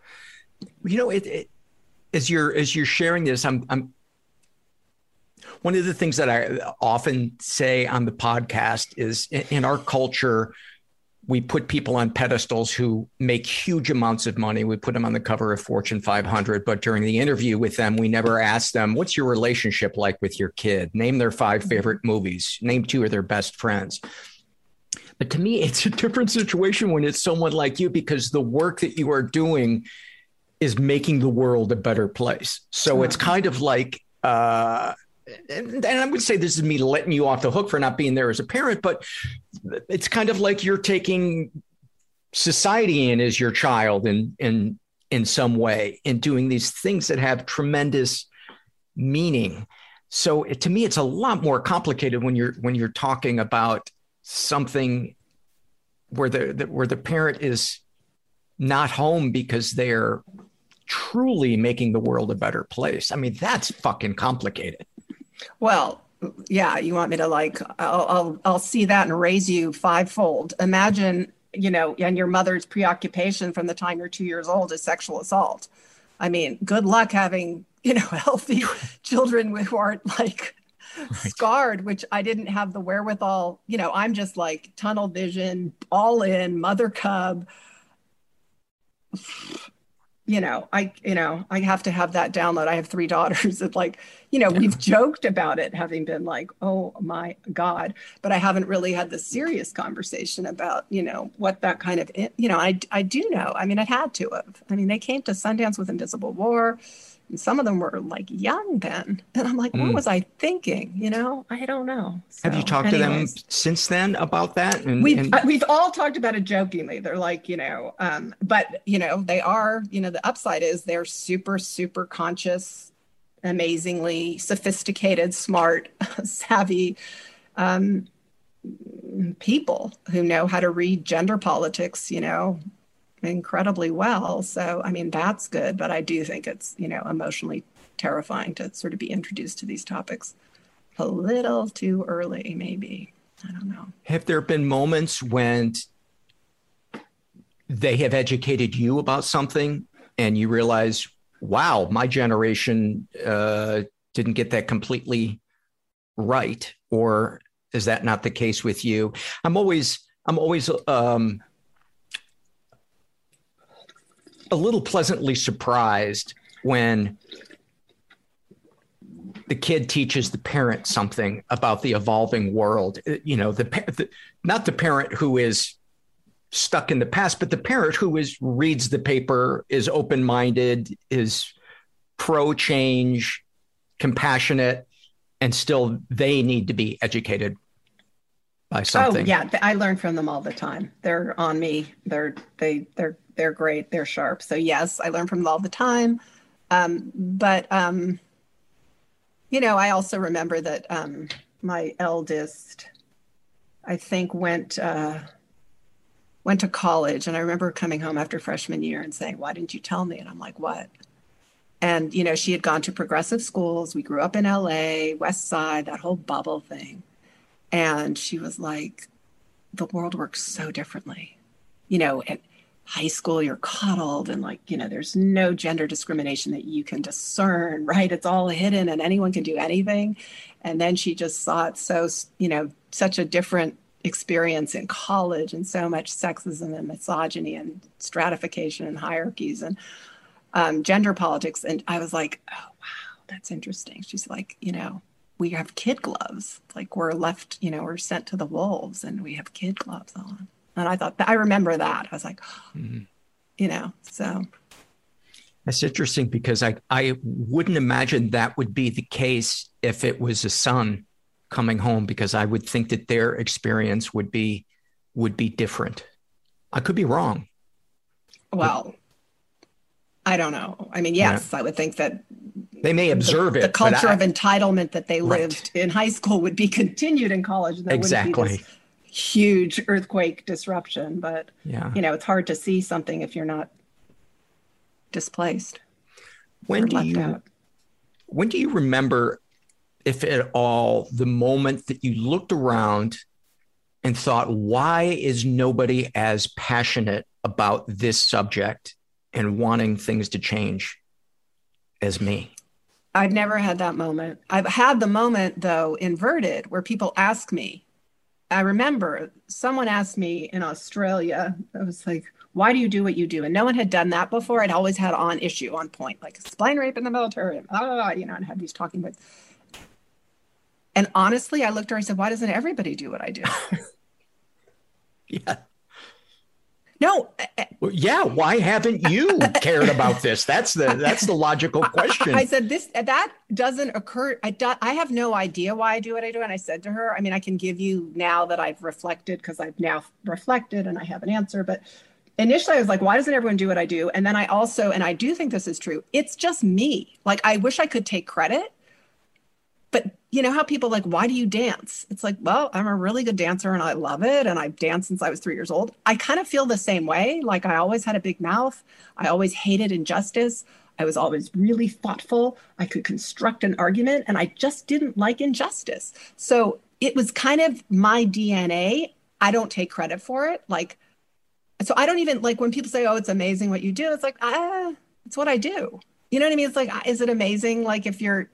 As you're sharing this, I'm one of the things that I often say on the podcast is, in our culture, we put people on pedestals who make huge amounts of money. We put them on the cover of Fortune 500, but during the interview with them, we never ask them, what's your relationship like with your kid? Name their 5 favorite movies. Name 2 of their best friends. But to me, it's a different situation when it's someone like you, because the work that you are doing is making the world a better place. So it's kind of like, and I would say this is me letting you off the hook for not being there as a parent, but it's kind of like you're taking society in as your child in some way, and doing these things that have tremendous meaning. So to me, it's a lot more complicated when you're talking about something where the parent is not home because they're truly making the world a better place. I mean, that's fucking complicated. Well, yeah, you want me to I'll see that and raise you 5-fold. Imagine, and your mother's preoccupation from the time you're 2 years old is sexual assault. I mean, good luck having, healthy children who aren't scarred, which I didn't have the wherewithal. I'm just tunnel vision, all in, mother cub. I have to have that download. I have 3 daughters that we've joked about it having been oh my God, but I haven't really had the serious conversation about, what that kind of, I do know. I mean, I had to have. I mean, they came to Sundance with Invisible War. And some of them were young then. And I'm like, what was I thinking? I don't know. So, have you talked to them since then about that? And we've all talked about it jokingly. They're but they are, the upside is they're super, super conscious, amazingly sophisticated, smart, savvy people who know how to read gender politics, incredibly well. So, I mean, that's good, but I do think it's, emotionally terrifying to sort of be introduced to these topics a little too early, maybe. I don't know. Have there been moments when they have educated you about something and you realize, wow, my generation didn't get that completely right? Or is that not the case with you? I'm always a little pleasantly surprised when the kid teaches the parent something about the evolving world. Not the parent who is stuck in the past, but the parent who reads the paper, is open-minded, is pro-change, compassionate, and still they need to be educated by something. Oh yeah, I learn from them all the time. They're on me. They're great. They're sharp. So yes, I learn from them all the time. But I also remember that my eldest, I think, went to college, and I remember coming home after freshman year and saying, "Why didn't you tell me?" And I'm like, "What?" And she had gone to progressive schools. We grew up in LA, West Side, that whole bubble thing. And she was like, the world works so differently, and high school, you're coddled and like, there's no gender discrimination that you can discern, right? It's all hidden and anyone can do anything. And then she just saw it so, such a different experience in college and so much sexism and misogyny and stratification and hierarchies and gender politics. And I was like, oh, wow, that's interesting. She's like, we have kid gloves. Like we're left, we're sent to the wolves and we have kid gloves on. And I thought, I remember that. I was like, so. That's interesting because I wouldn't imagine that would be the case if it was a son coming home, because I would think that their experience would be different. I could be wrong. Well, I don't know. I mean, yes, yeah. I would think that they may observe the culture of entitlement that they lived in high school would be continued in college. And exactly. Wouldn't be this huge earthquake disruption, but it's hard to see something if you're not displaced. When do you remember, if at all, the moment that you looked around and thought, why is nobody as passionate about this subject and wanting things to change as me? I've never had that moment. I've had the moment, though, inverted, where people ask me. I remember someone asked me in Australia, I was like, why do you do what you do? And no one had done that before. I'd always had on point, like explain rape in the military, and had these talking points. And honestly, I looked at her and said, why doesn't everybody do what I do? Yeah. No. Well, yeah. Why haven't you cared about this? That's the logical question. I said that doesn't occur. I have no idea why I do what I do. And I said to her, I mean, I can give you now that I've reflected, because I've now reflected and I have an answer. But initially I was like, why doesn't everyone do what I do? And then I also, and I do think this is true, it's just me. Like, I wish I could take credit. But you know how people like, why do you dance? It's like, well, I'm a really good dancer and I love it. And I've danced since I was 3 years old. I kind of feel the same way. Like I always had a big mouth. I always hated injustice. I was always really thoughtful. I could construct an argument and I just didn't like injustice. So it was kind of my DNA. I don't take credit for it. So I don't even like when people say, oh, it's amazing what you do. It's like, it's what I do. You know what I mean? It's like, is it amazing? Like if you're,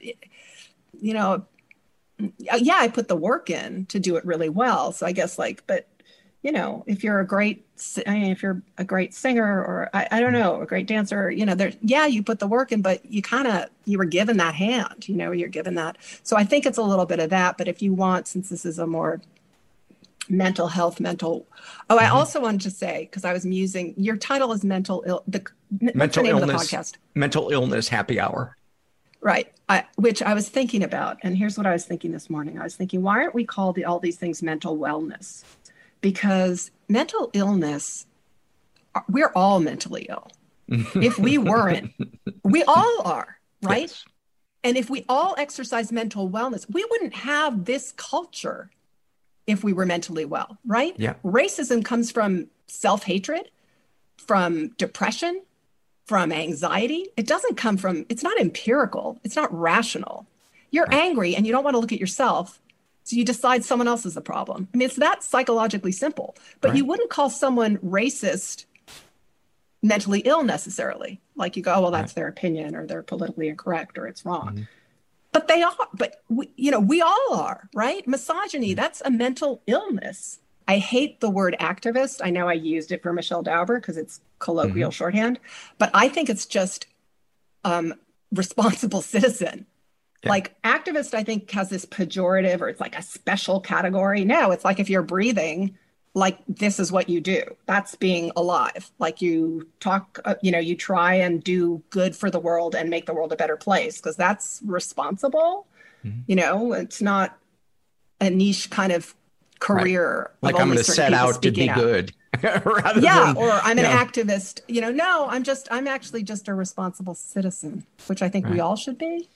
I put the work in to do it really well. So I guess but if you're a great singer or I don't know, a great dancer, you put the work in, but you were given that hand, you're given that. So I think it's a little bit of that, but if you want, since this is a more mental health, I also wanted to say, because I was musing, your title is mental illness, of the podcast? Mental Illness Happy Hour. Right. Which I was thinking about. And here's what I was thinking this morning. I was thinking, why aren't we called all these things mental wellness? Because mental illness, we're all mentally ill. If we weren't, we all are, right? Yes. And if we all exercise mental wellness, we wouldn't have this culture if we were mentally well, right? Yeah. Racism comes from self-hatred, from depression, from anxiety. It doesn't come from, it's not empirical. It's not rational. You're angry and you don't want to look at yourself. So you decide someone else is the problem. I mean, it's that psychologically simple, but you wouldn't call someone racist mentally ill necessarily. Like you go, oh, well, that's their opinion or they're politically incorrect or it's wrong. Mm-hmm. But they are, but we all are, right? Misogyny, that's a mental illness. I hate the word activist. I know I used it for Michelle Dauber because it's colloquial shorthand, but I think it's just responsible citizen. Yeah. Like activist, I think has this pejorative or it's like a special category. No, it's like if you're breathing, like this is what you do. That's being alive. Like you talk, you try and do good for the world and make the world a better place because that's responsible. Mm-hmm. It's not a niche kind of career. Right. Like I'm going to set out to be good. Or I'm an activist. No, I'm actually just a responsible citizen, which I think we all should be.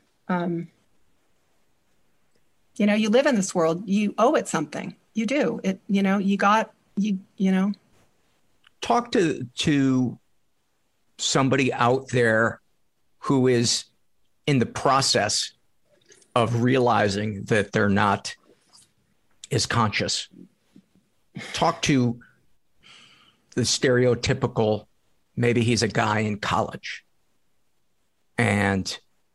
You live in this world, you owe it something. You do it, Talk to somebody out there who is in the process of realizing that they're not as conscious. Talk to the stereotypical, maybe he's a guy in college and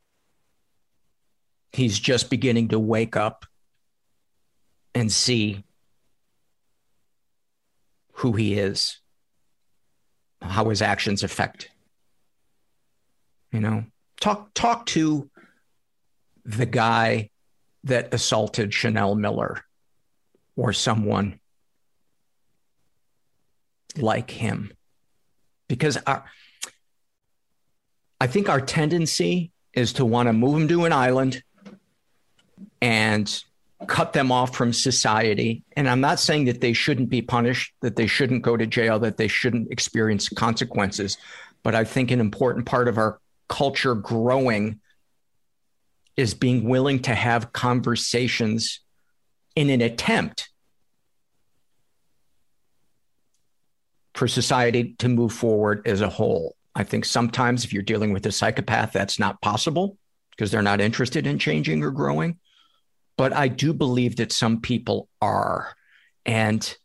he's just beginning to wake up and see who he is, how his actions affect. Talk to the guy that assaulted Chanel Miller or someone like him. Because I think our tendency is to want to move them to an island and cut them off from society. And I'm not saying that they shouldn't be punished, that they shouldn't go to jail, that they shouldn't experience consequences. But I think an important part of our culture growing is being willing to have conversations in an attempt for society to move forward as a whole. I think sometimes if you're dealing with a psychopath, that's not possible because they're not interested in changing or growing. But I do believe that some people are. And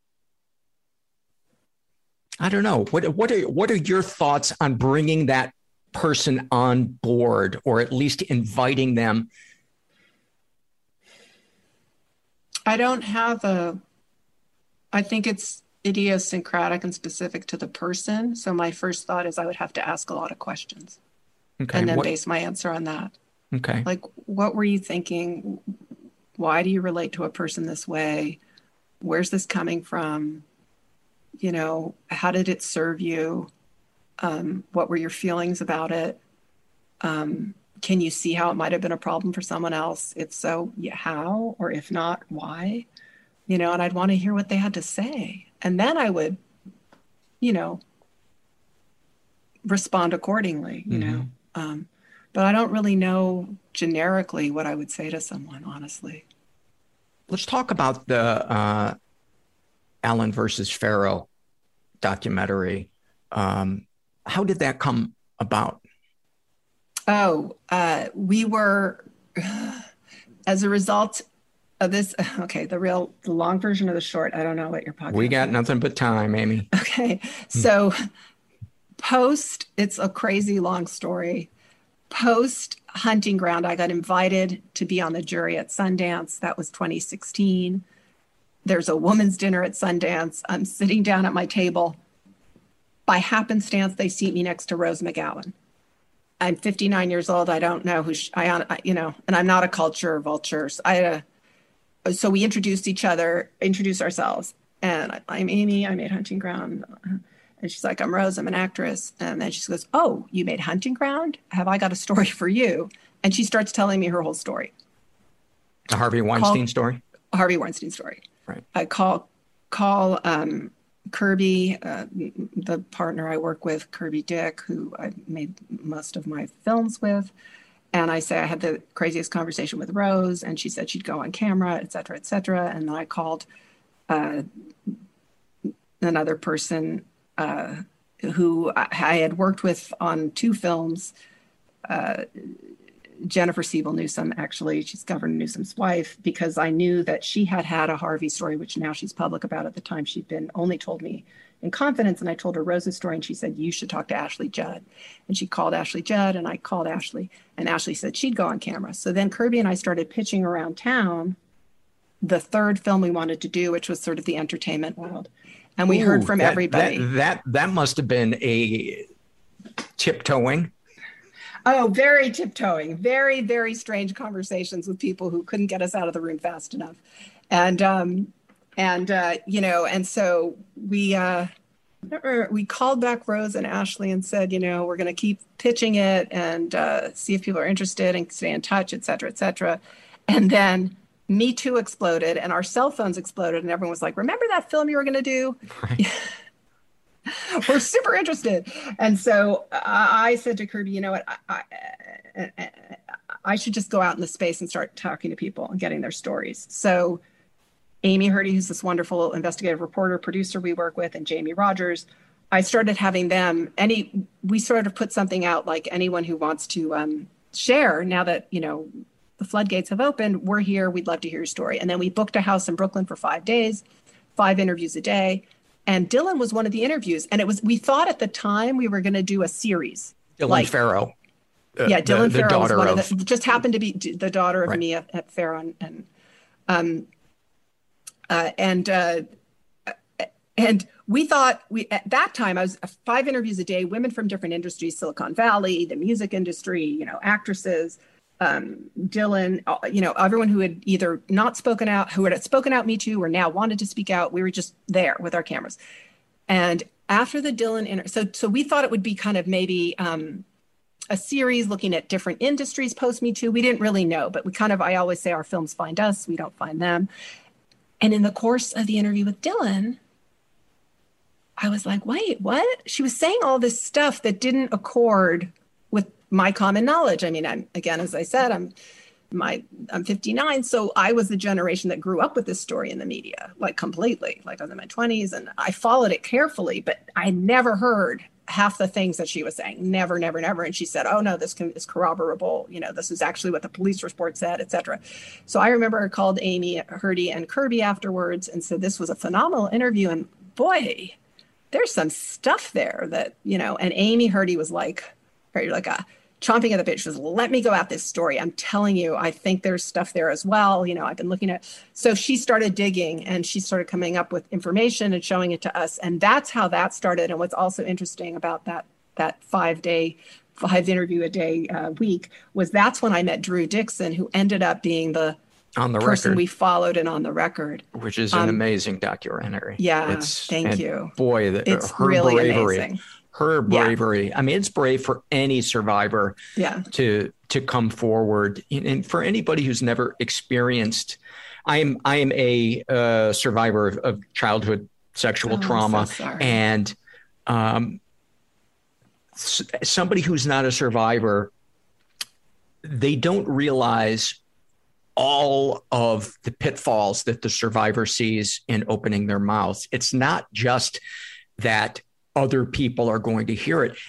I don't know, what are your thoughts on bringing that person on board, or at least inviting them? I don't have I think it's idiosyncratic and specific to the person. So my first thought is I would have to ask a lot of questions and then base my answer on that. Okay. Like, what were you thinking? Why do you relate to a person this way? Where's this coming from? How did it serve you? What were your feelings about it? Can you see how it might have been a problem for someone else? If so, how? Or if not, why? And I'd want to hear what they had to say. And then I would, respond accordingly, but I don't really know generically what I would say to someone, honestly. Let's talk about the Allen versus Farrow documentary. How did that come about? We were, as a result of this, the long version of the short, I don't know what your podcast We got nothing but time, Amy. Okay. So it's a crazy long story. Post Hunting Ground, I got invited to be on the jury at Sundance. That was 2016. There's a woman's dinner at Sundance. I'm sitting down at my table. By happenstance, they seat me next to Rose McGowan. I'm 59 years old. I don't know who and I'm not a culture vulture. So we introduced ourselves. And I'm Amy. I made Hunting Ground. And she's like, I'm Rose. I'm an actress. And then she goes, oh, you made Hunting Ground? Have I got a story for you? And she starts telling me her whole story. The Harvey Weinstein story? Harvey Weinstein story. Right. I call Kirby, the partner I work with, Kirby Dick, who I made most of my films with. And I say I had the craziest conversation with Rose, and she said she'd go on camera, et cetera, et cetera. And then I called another person who I had worked with on 2 films, Jennifer Siebel Newsom, actually. She's Governor Newsom's wife, because I knew that she had a Harvey story, which now she's public about. At the time, she'd been only told me in confidence, and I told her Rose's story, and she said, you should talk to Ashley Judd. And she called Ashley Judd, and I called Ashley, and Ashley said she'd go on camera. So then Kirby and I started pitching around town the 3rd film we wanted to do, which was sort of the entertainment world. And we heard from everybody. That must have been a tiptoeing. Oh, very tiptoeing. Very, very strange conversations with people who couldn't get us out of the room fast enough. And so we called back Rose and Ashley and said, we're going to keep pitching it and see if people are interested and stay in touch, et cetera, et cetera. And then Me Too exploded and our cell phones exploded and everyone was like, remember that film you were going to do? Right. We're super interested. And so I said to Kirby, you know what, I should just go out in the space and start talking to people and getting their stories. So Amy Hurdy, who's this wonderful investigative reporter, producer we work with, and Jamie Rogers, I started having them, we sort of put something out like anyone who wants to share, now that, the floodgates have opened, we're here, we'd love to hear your story. And then we booked a house in Brooklyn for 5 days, 5 interviews a day. And Dylan was one of the interviews. And we thought at the time we were going to do a series. Dylan Farrow. Dylan Farrow daughter was one of the, just happened to be the daughter of Mia at Farrow. And we thought at that time, I was 5 interviews a day, women from different industries, Silicon Valley, the music industry, actresses, Dylan, everyone who had either not spoken out, who had spoken out Me Too, or now wanted to speak out. We were just there with our cameras. And after the Dylan, so we thought it would be kind of maybe a series looking at different industries post Me Too. We didn't really know, but I always say our films find us, we don't find them. And in the course of the interview with Dylan, I was like, wait, what? She was saying all this stuff that didn't accord with my common knowledge. I mean, as I said, I'm 59. So I was the generation that grew up with this story in the media, like completely, like I was in my 20s, and I followed it carefully, but I never heard half the things that she was saying. Never. And she said, oh no, this is corroborable. This is actually what the police report said, et cetera. So I remember I called Amy Hurdy and Kirby afterwards and said, this was a phenomenal interview. And boy, there's some stuff there that, and Amy Hurdy was like a chomping at the bit. She was, let me go at this story. I'm telling you, I think there's stuff there as well. I've been looking at, so she started digging and she started coming up with information and showing it to us. And that's how that started. And what's also interesting about that 5 interview a day week was that's when I met Drew Dixon, who ended up being the person we followed and on the record, which is an amazing documentary. Yeah, thank you. Boy, it's her really bravery. Amazing. Her bravery. Yeah. I mean, it's brave for any survivor to come forward. And for anybody who's never experienced, I am a survivor of childhood sexual trauma. So sorry. And somebody who's not a survivor, they don't realize all of the pitfalls that the survivor sees in opening their mouths. It's not just that other people are going to hear it.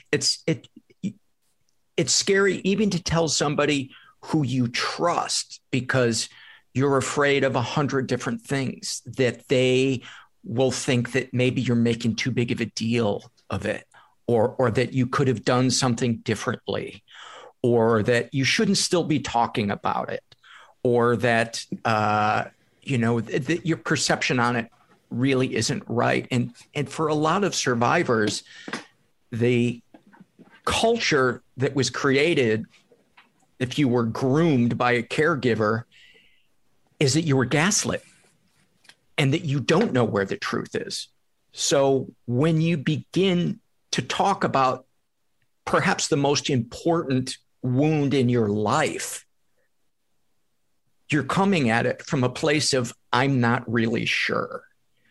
It's scary even to tell somebody who you trust, because you're afraid of 100 different things, that they will think that maybe you're making too big of a deal of it, or that you could have done something differently, or that you shouldn't still be talking about it, or that that your perception on it really isn't right. And for a lot of survivors, the culture that was created, if you were groomed by a caregiver, is that you were gaslit and that you don't know where the truth is. So when you begin to talk about perhaps the most important wound in your life, you're coming at it from a place of, I'm not really sure.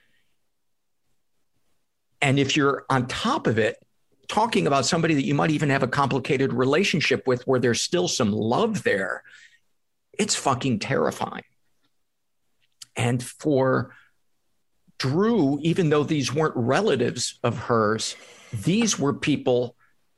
And if you're on top of it, talking about somebody that you might even have a complicated relationship with, where there's still some love there, it's fucking terrifying. And for Drew, even though these weren't relatives of hers, these were people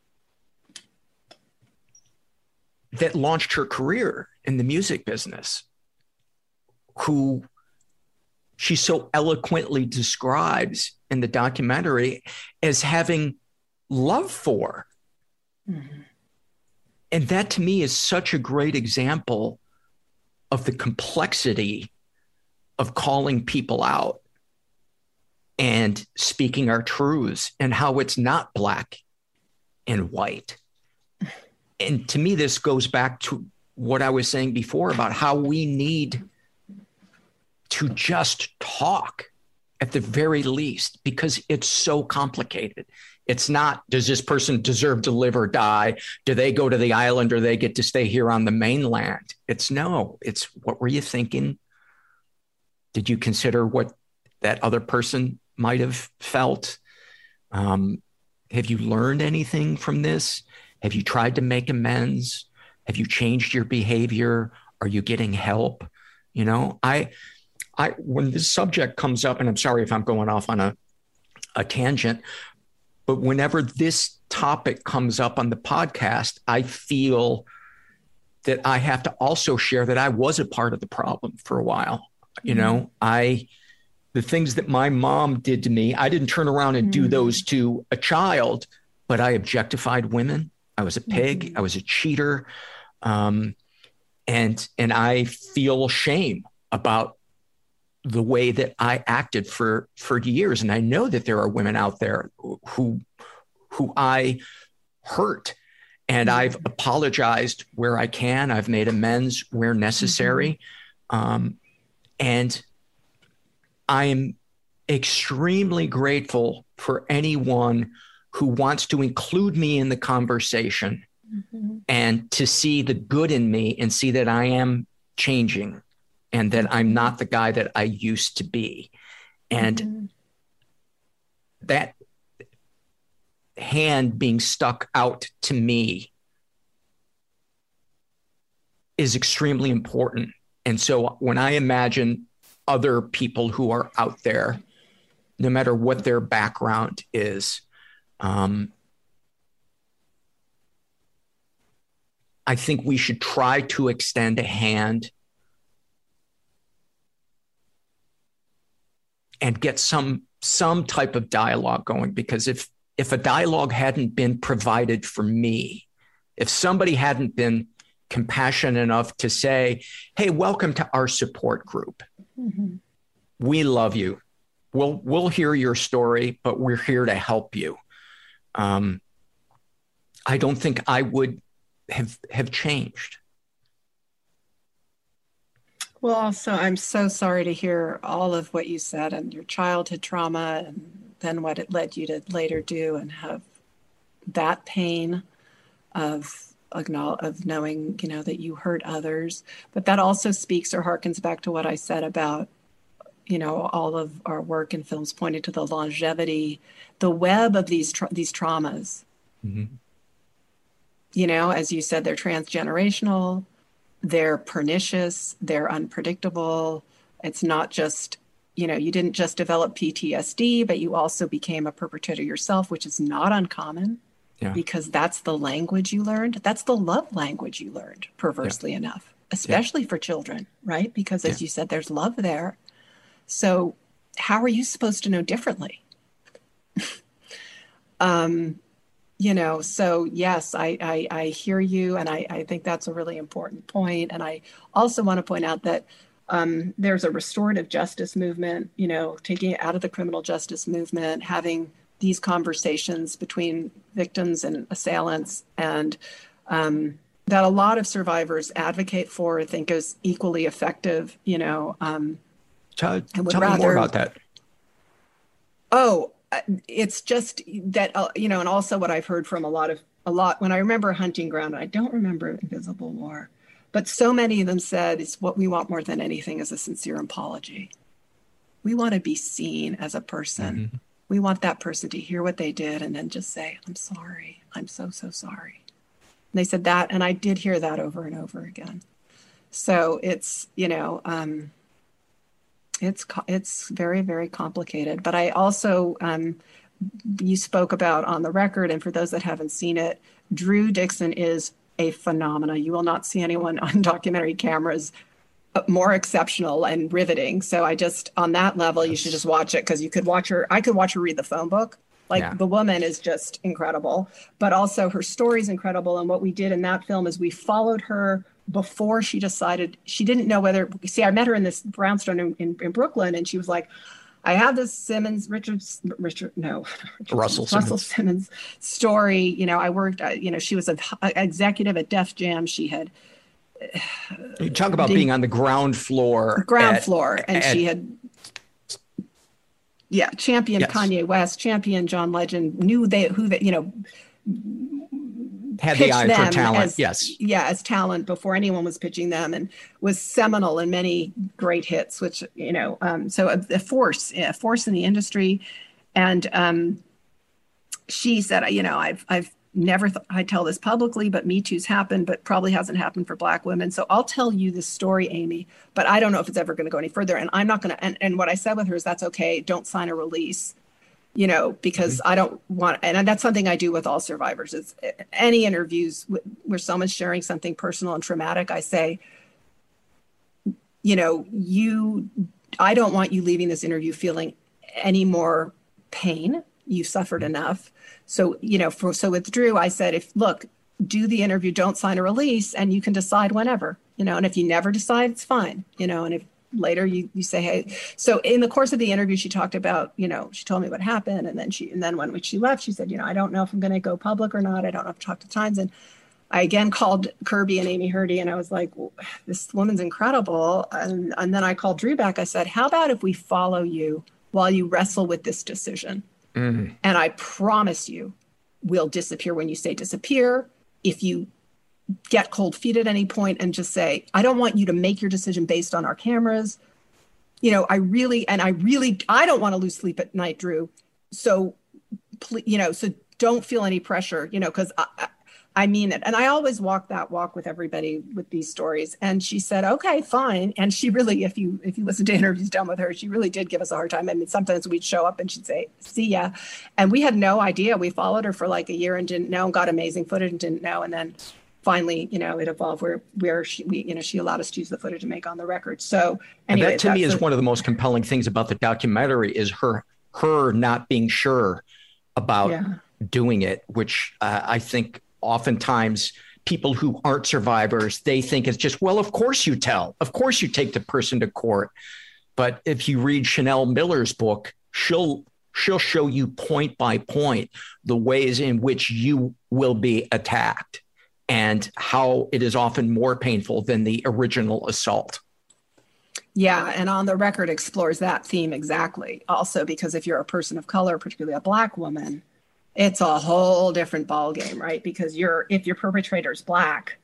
that launched her career in the music business, who she so eloquently describes in the documentary as having love for. Mm-hmm. And that to me is such a great example of the complexity of calling people out and speaking our truths, and how it's not black and white. And to me, this goes back to what I was saying before about how we need to just talk at the very least, because it's so complicated. It's not, does this person deserve to live or die? Do they go to the island or they get to stay here on the mainland? It's what were you thinking? Did you consider what that other person might have felt? Have you learned anything from this? Have you tried to make amends? Have you changed your behavior? Are you getting help? When this subject comes up, and I'm sorry if I'm going off on a tangent, but whenever this topic comes up on the podcast, I feel that I have to also share that I was a part of the problem for a while. I the things that my mom did to me, I didn't turn around and do those to a child, but I objectified women. I was a pig. I was a cheater. And I feel shame about the way that I acted for years. And I know that there are women out there who I hurt, and I've apologized where I can. I've made amends where necessary. And I am extremely grateful for anyone who wants to include me in the conversation and to see the good in me and see that I am changing and that I'm not the guy that I used to be. And that hand being stuck out to me is extremely important. And so when I imagine other people who are out there, no matter what their background is, I think we should try to extend a hand and get some type of dialogue going. Because if a dialogue hadn't been provided for me, if somebody hadn't been compassionate enough to say, hey, welcome to our support group. We love you. We'll hear your story, but we're here to help you. I don't think I would have changed. Well, also, I'm so sorry to hear all of what you said and your childhood trauma and then what it led you to later do and have that pain of knowing, that you hurt others. But that also speaks or harkens back to what I said about, all of our work in films pointed to the longevity, the web of these traumas. As you said, they're transgenerational, they're pernicious, they're unpredictable. It's not just, you didn't just develop PTSD, but you also became a perpetrator yourself, which is not uncommon because that's the language you learned. That's the love language you learned, perversely enough, especially for children, right? Because as you said, there's love there. So how are you supposed to know differently? So yes, I hear you. And I think that's a really important point. And I also want to point out that there's a restorative justice movement, taking it out of the criminal justice movement, having these conversations between victims and assailants, and that a lot of survivors advocate for, I think is equally effective, Tell me more about that. It's just that, and also what I've heard from a lot, when I remember Hunting Ground, I don't remember Invisible War, but so many of them said it's what we want more than anything is a sincere apology. We want to be seen as a person. We want that person to hear what they did and then just say, I'm sorry. I'm so, so sorry. And they said that, and I did hear that over and over again. So it's, it's very, very complicated. But I also, you spoke about on the record, and for those that haven't seen it, Drew Dixon is a phenomenon. You will not see anyone on documentary cameras more exceptional and riveting. So on that level, you should just watch it, because you could watch her. I could watch her read the phone book. The woman is just incredible, but also her story is incredible. And what we did in that film is we followed her before she decided. She didn't know whether, I met her in this brownstone in Brooklyn, and she was like, I have this Russell Simmons story. I worked, she was an executive at Def Jam. She had, you talk about being on the ground floor. And she had, championed Kanye West, championed John Legend, knew had the eye for talent. As talent before anyone was pitching them, and was seminal in many great hits, which, so a force in the industry. And she said, I've never thought I'd tell this publicly, but Me Too's happened, but probably hasn't happened for Black women. So I'll tell you this story, Amy, but I don't know if it's ever going to go any further. And I'm not going to, and what I said with her is, that's okay. Don't sign a release, because I don't want, and that's something I do with all survivors. It's any interviews where someone's sharing something personal and traumatic. I say, you I don't want you leaving this interview feeling any more pain. You've suffered enough. So, so with Drew, I said, look, do the interview, don't sign a release, and you can decide whenever, and if you never decide, it's fine, and if later you say, hey. So in the course of the interview, she talked about, she told me what happened. And then when she left, she said, I don't know if I'm going to go public or not. I don't know if to talk to Times. And I again called Kirby and Amy Hurdy, and I was like, well, this woman's incredible. And then I called Drew back. I said, how about if we follow you while you wrestle with this decision? Mm-hmm. And I promise you, we'll disappear when you say disappear. If you get cold feet at any point and just say, I don't want you to make your decision based on our cameras. I don't want to lose sleep at night, Drew. So, so don't feel any pressure, because I mean it. And I always walk that walk with everybody with these stories. And she said, okay, fine. And she really, if you listen to interviews done with her, she really did give us a hard time. I mean, sometimes we'd show up and she'd say, see ya. And we had no idea. We followed her for like a year and didn't know, and got amazing footage and didn't know. And then finally, it evolved where she allowed us to use the footage to make on the record. So anyway, and that to me is one of the most compelling things about the documentary is her not being sure about doing it, which I think oftentimes people who aren't survivors, they think it's just, well, of course you tell, of course you take the person to court. But if you read Chanel Miller's book, she'll show you point by point the ways in which you will be attacked and how it is often more painful than the original assault. Yeah, and On the Record explores that theme exactly. Also, because if you're a person of color, particularly a Black woman, it's a whole different ballgame, right? Because if your perpetrator's Black,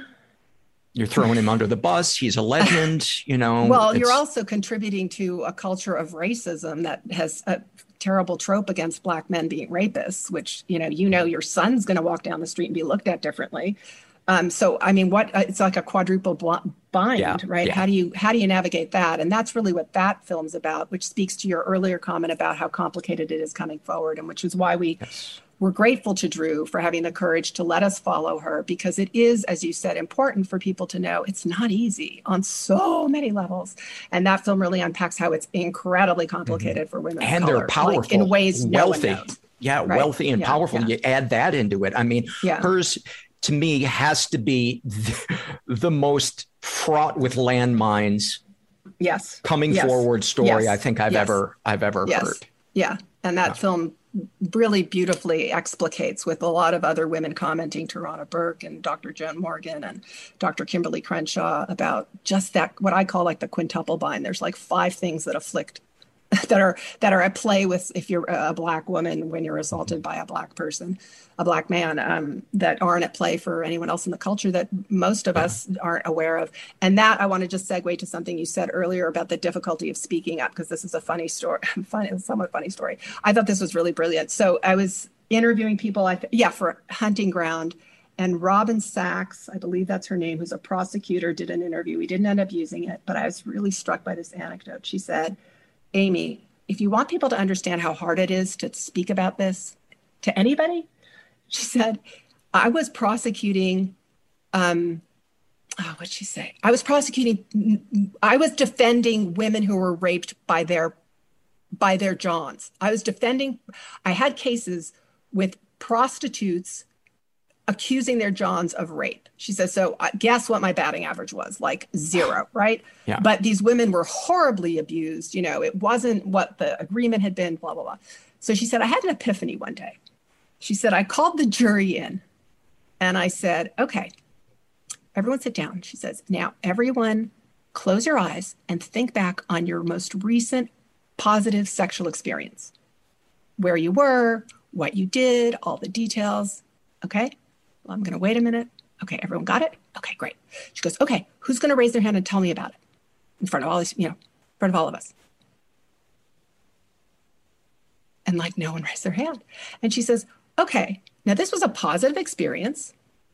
you're throwing him under the bus. He's a legend, Well, you're also contributing to a culture of racism that has a terrible trope against Black men being rapists, which, your son's going to walk down the street and be looked at differently. So, I mean, it's like a quadruple bind, right? Yeah. How do you navigate that? And that's really what that film's about, which speaks to your earlier comment about how complicated it is coming forward, and which is why we're grateful to Drew for having the courage to let us follow her, because it is, as you said, important for people to know it's not easy on so many levels. And that film really unpacks how it's incredibly complicated for women and of color, they're powerful, in ways wealthy. No one knows. Yeah, right? Wealthy and powerful. You add that into it. I mean, hers, to me, has to be the most fraught with landmines coming forward story I think I've ever heard. Yeah. And that film really beautifully explicates, with a lot of other women commenting, Tarana Burke and Dr. Joan Morgan and Dr. Kimberly Crenshaw, about just that, what I call like the quintuple bind. There's like 5 things that afflict that are at play with, if you're a Black woman, when you're assaulted by a Black person, a Black man, that aren't at play for anyone else in the culture that most of us aren't aware of. And that, I want to just segue to something you said earlier about the difficulty of speaking up, because this is a funny story, somewhat funny story. I thought this was really brilliant. So I was interviewing people, for Hunting Ground, and Robin Sachs, I believe that's her name, who's a prosecutor, did an interview. We didn't end up using it, but I was really struck by this anecdote. She said, Amy, if you want people to understand how hard it is to speak about this to anybody, she said, I was prosecuting, what'd she say? I was defending women who were raped by their Johns. I had cases with prostitutes accusing their Johns of rape. She says, so guess what my batting average was? Like 0, right? Yeah. But these women were horribly abused. It wasn't what the agreement had been, blah, blah, blah. So she said, I had an epiphany one day. She said, I called the jury in and I said, okay, everyone sit down. She says, now everyone close your eyes and think back on your most recent positive sexual experience, where you were, what you did, all the details. Okay. Well, I'm going to wait a minute. Okay. Everyone got it? Okay, great. She goes, okay, who's going to raise their hand and tell me about it in front of all this, in front of all of us? And like, no one raised their hand. And she says, okay, now this was a positive experience.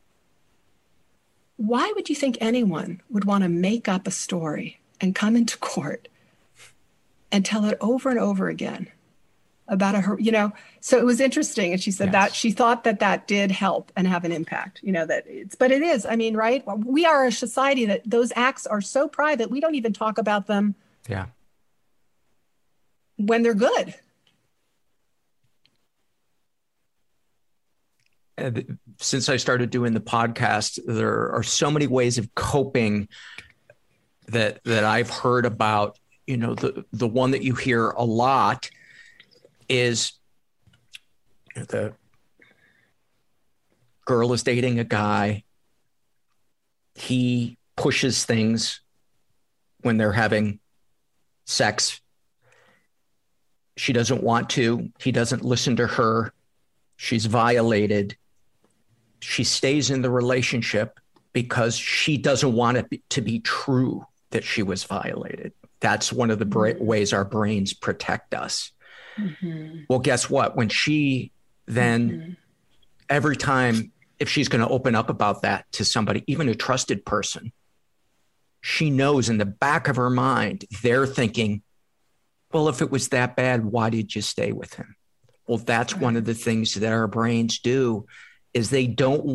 Why would you think anyone would want to make up a story and come into court and tell it over and over again about so it was interesting. And she said that she thought that did help and have an impact, but it is, I mean, right. We are a society that those acts are so private. We don't even talk about them when they're good. Since I started doing the podcast, there are so many ways of coping that I've heard about. You know, the one that you hear a lot is the girl is dating a guy. He pushes things when they're having sex. She doesn't want to. He doesn't listen to her. She's violated. She stays in the relationship because she doesn't want it to be true that she was violated. That's one of the ways our brains protect us. Mm-hmm. Well, guess what? When she then, every time, if she's going to open up about that to somebody, even a trusted person, she knows in the back of her mind, they're thinking, well, if it was that bad, why did you stay with him? Well, that's one of the things that our brains do is we don't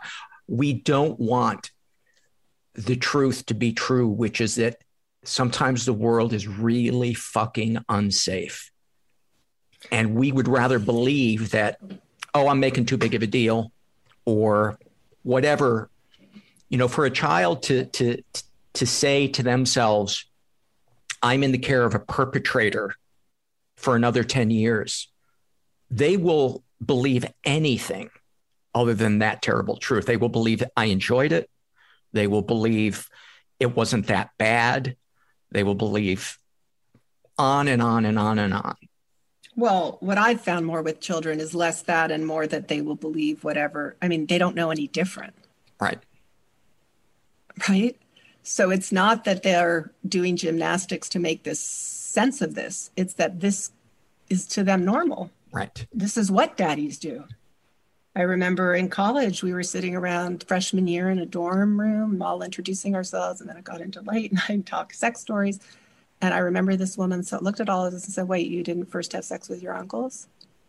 want the truth to be true, which is that sometimes the world is really fucking unsafe. And we would rather believe that, oh, I'm making too big of a deal or whatever, you know, for a child to say to themselves, I'm in the care of a perpetrator for another 10 years. They will believe anything other than that terrible truth. They will believe I enjoyed it. They will believe it wasn't that bad. They will believe on and on and on and on. Well, what I've found more with children is less that and more that they will believe whatever. I mean, they don't know any different. Right. Right? So it's not that they're doing gymnastics to make this sense of this. It's that this is to them normal. Right. This is what daddies do. I remember in college, we were sitting around freshman year in a dorm room, all introducing ourselves. And then it got into late night talk sex stories. And I remember this woman looked at all of us and said, wait, you didn't first have sex with your uncles?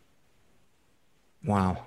Wow.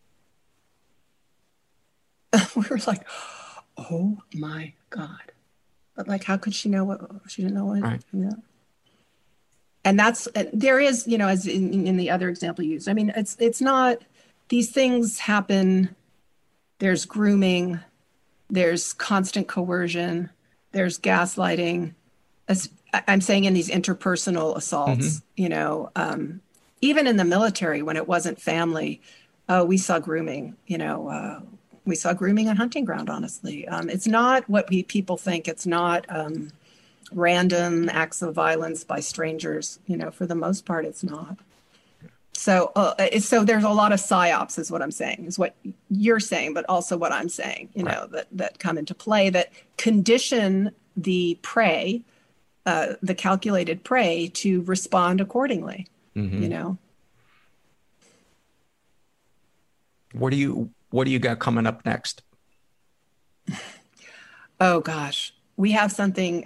We were like, oh my God. But like, how could she know what, she didn't know what, right. You know? And there is, you know, as in the other example used, I mean, it's not, these things happen. There's grooming, there's constant coercion, there's gaslighting. As I'm saying in these interpersonal assaults, you know, even in the military, when it wasn't family, we saw grooming, you know, we saw grooming on hunting ground, honestly. It's not what people think. It's not random acts of violence by strangers, you know, for the most part, it's not. So there's a lot of psyops is what I'm saying, is what you're saying, but also what I'm saying, you know, that come into play that condition the prey, the calculated prey to respond accordingly, you know. What do you got coming up next? Oh gosh, we have something,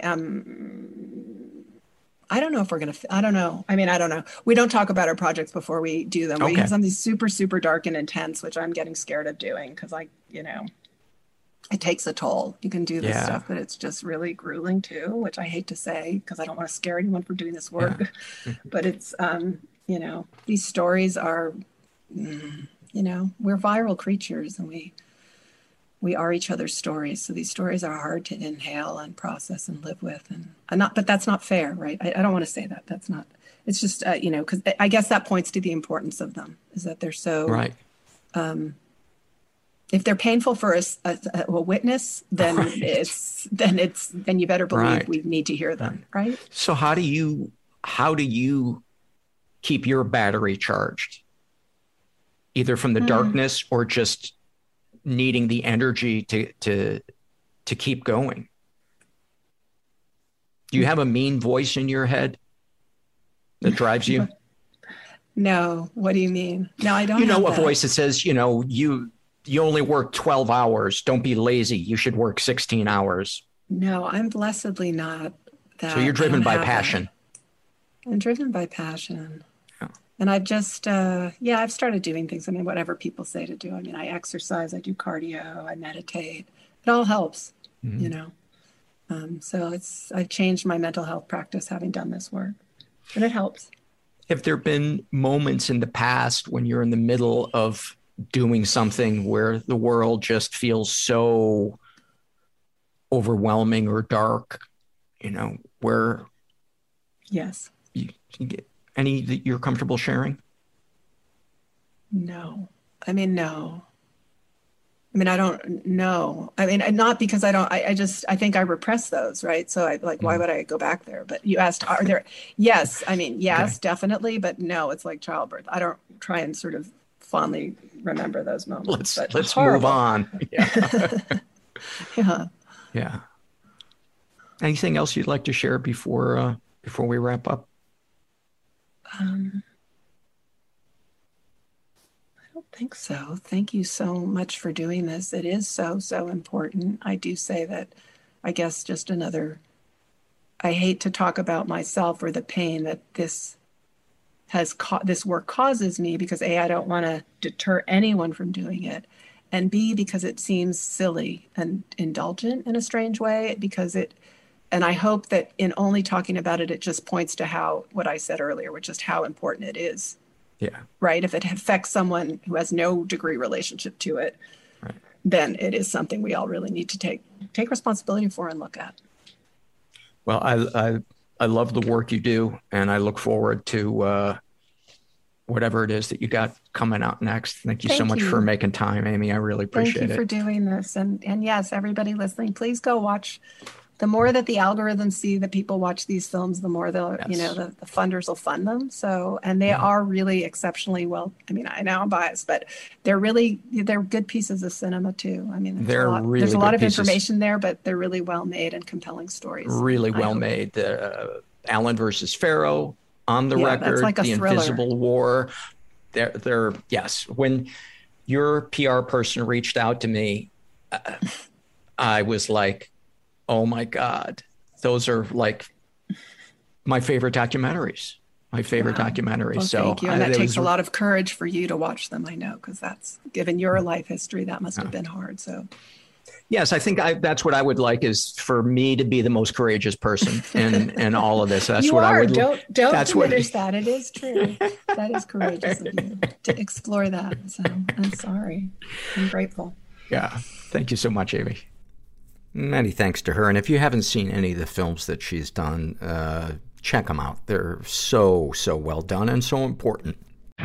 I don't know if we're going to, I don't know. I mean, I don't know. We don't talk about our projects before we do them. Okay. We have something super, super dark and intense, which I'm getting scared of doing because you know, it takes a toll. You can do this stuff, but it's just really grueling too, which I hate to say because I don't want to scare anyone for doing this work. Yeah. But it's, you know, these stories are, you know, we're viral creatures and we are each other's stories. So these stories are hard to inhale and process and live with. But that's not fair, right? I don't want to say that. That's not, it's just, you know, because I guess that points to the importance of them is that they're so, right. If they're painful for a witness, then then you better believe we need to hear them. Right. So how do you keep your battery charged? Either from the darkness or just needing the energy to keep going? Do you have a mean voice in your head that drives you? No. What do you mean? No, I don't. You know, a voice that says, you know, you only work 12 hours. Don't be lazy. You should work 16 hours. No, I'm blessedly not that. So you're driven by passion. I'm driven by passion. And I've just, I've started doing things. I mean, whatever people say to do. I mean, I exercise, I do cardio, I meditate. It all helps, you know. So I've changed my mental health practice having done this work. And it helps. Have there been moments in the past when you're in the middle of doing something where the world just feels so overwhelming or dark, where Yes. you get any that you're comfortable sharing? No. I don't know. Not because I think I repress those, right? So why would I go back there? But you asked, are there, yes. Yes, okay. Definitely. But no, it's like childbirth. I don't try and sort of fondly remember those moments. Let's move on. Yeah. Yeah. Yeah. Anything else you'd like to share before we wrap up? I don't think so. Thank you so much for doing this. It is so, so important. I do say that, I guess just I hate to talk about myself or the pain that this work causes me, because A, I don't want to deter anyone from doing it. And B, because it seems silly and indulgent in a strange way, and I hope that in only talking about it, it just points to what I said earlier, which is how important it is. Yeah. Right. If it affects someone who has no degree relationship to it, right, then it is something we all really need to take responsibility for and look at. Well, I love the work you do, and I look forward to whatever it is that you got coming out next. Thank you so much for making time, Amy. I really appreciate it. Thank you for doing this. And yes, everybody listening, please go watch. The more that the algorithms see that people watch these films, the more the funders will fund them. So, and they are really exceptionally well. I know I'm biased, but they're good pieces of cinema too. There's a lot of information there, but they're really well made and compelling stories. Really well made. Allen versus Farrow, On the Record, that's like a The thriller. Invisible War. They're yes. When your PR person reached out to me, I was like, oh my God, those are like my favorite documentaries. Wow. Well, so thank you. And that takes a lot of courage for you to watch them, I know, because that's, given your life history, that must have been hard. So yes, I think that's what I would like, is for me to be the most courageous person in all of this. That's I would. Don't diminish that. It is true. That is courageous of you to explore that. So I'm sorry. I'm grateful. Yeah. Thank you so much, Amy. Many thanks to her. And if you haven't seen any of the films that she's done, check them out. They're so, so well done and so important.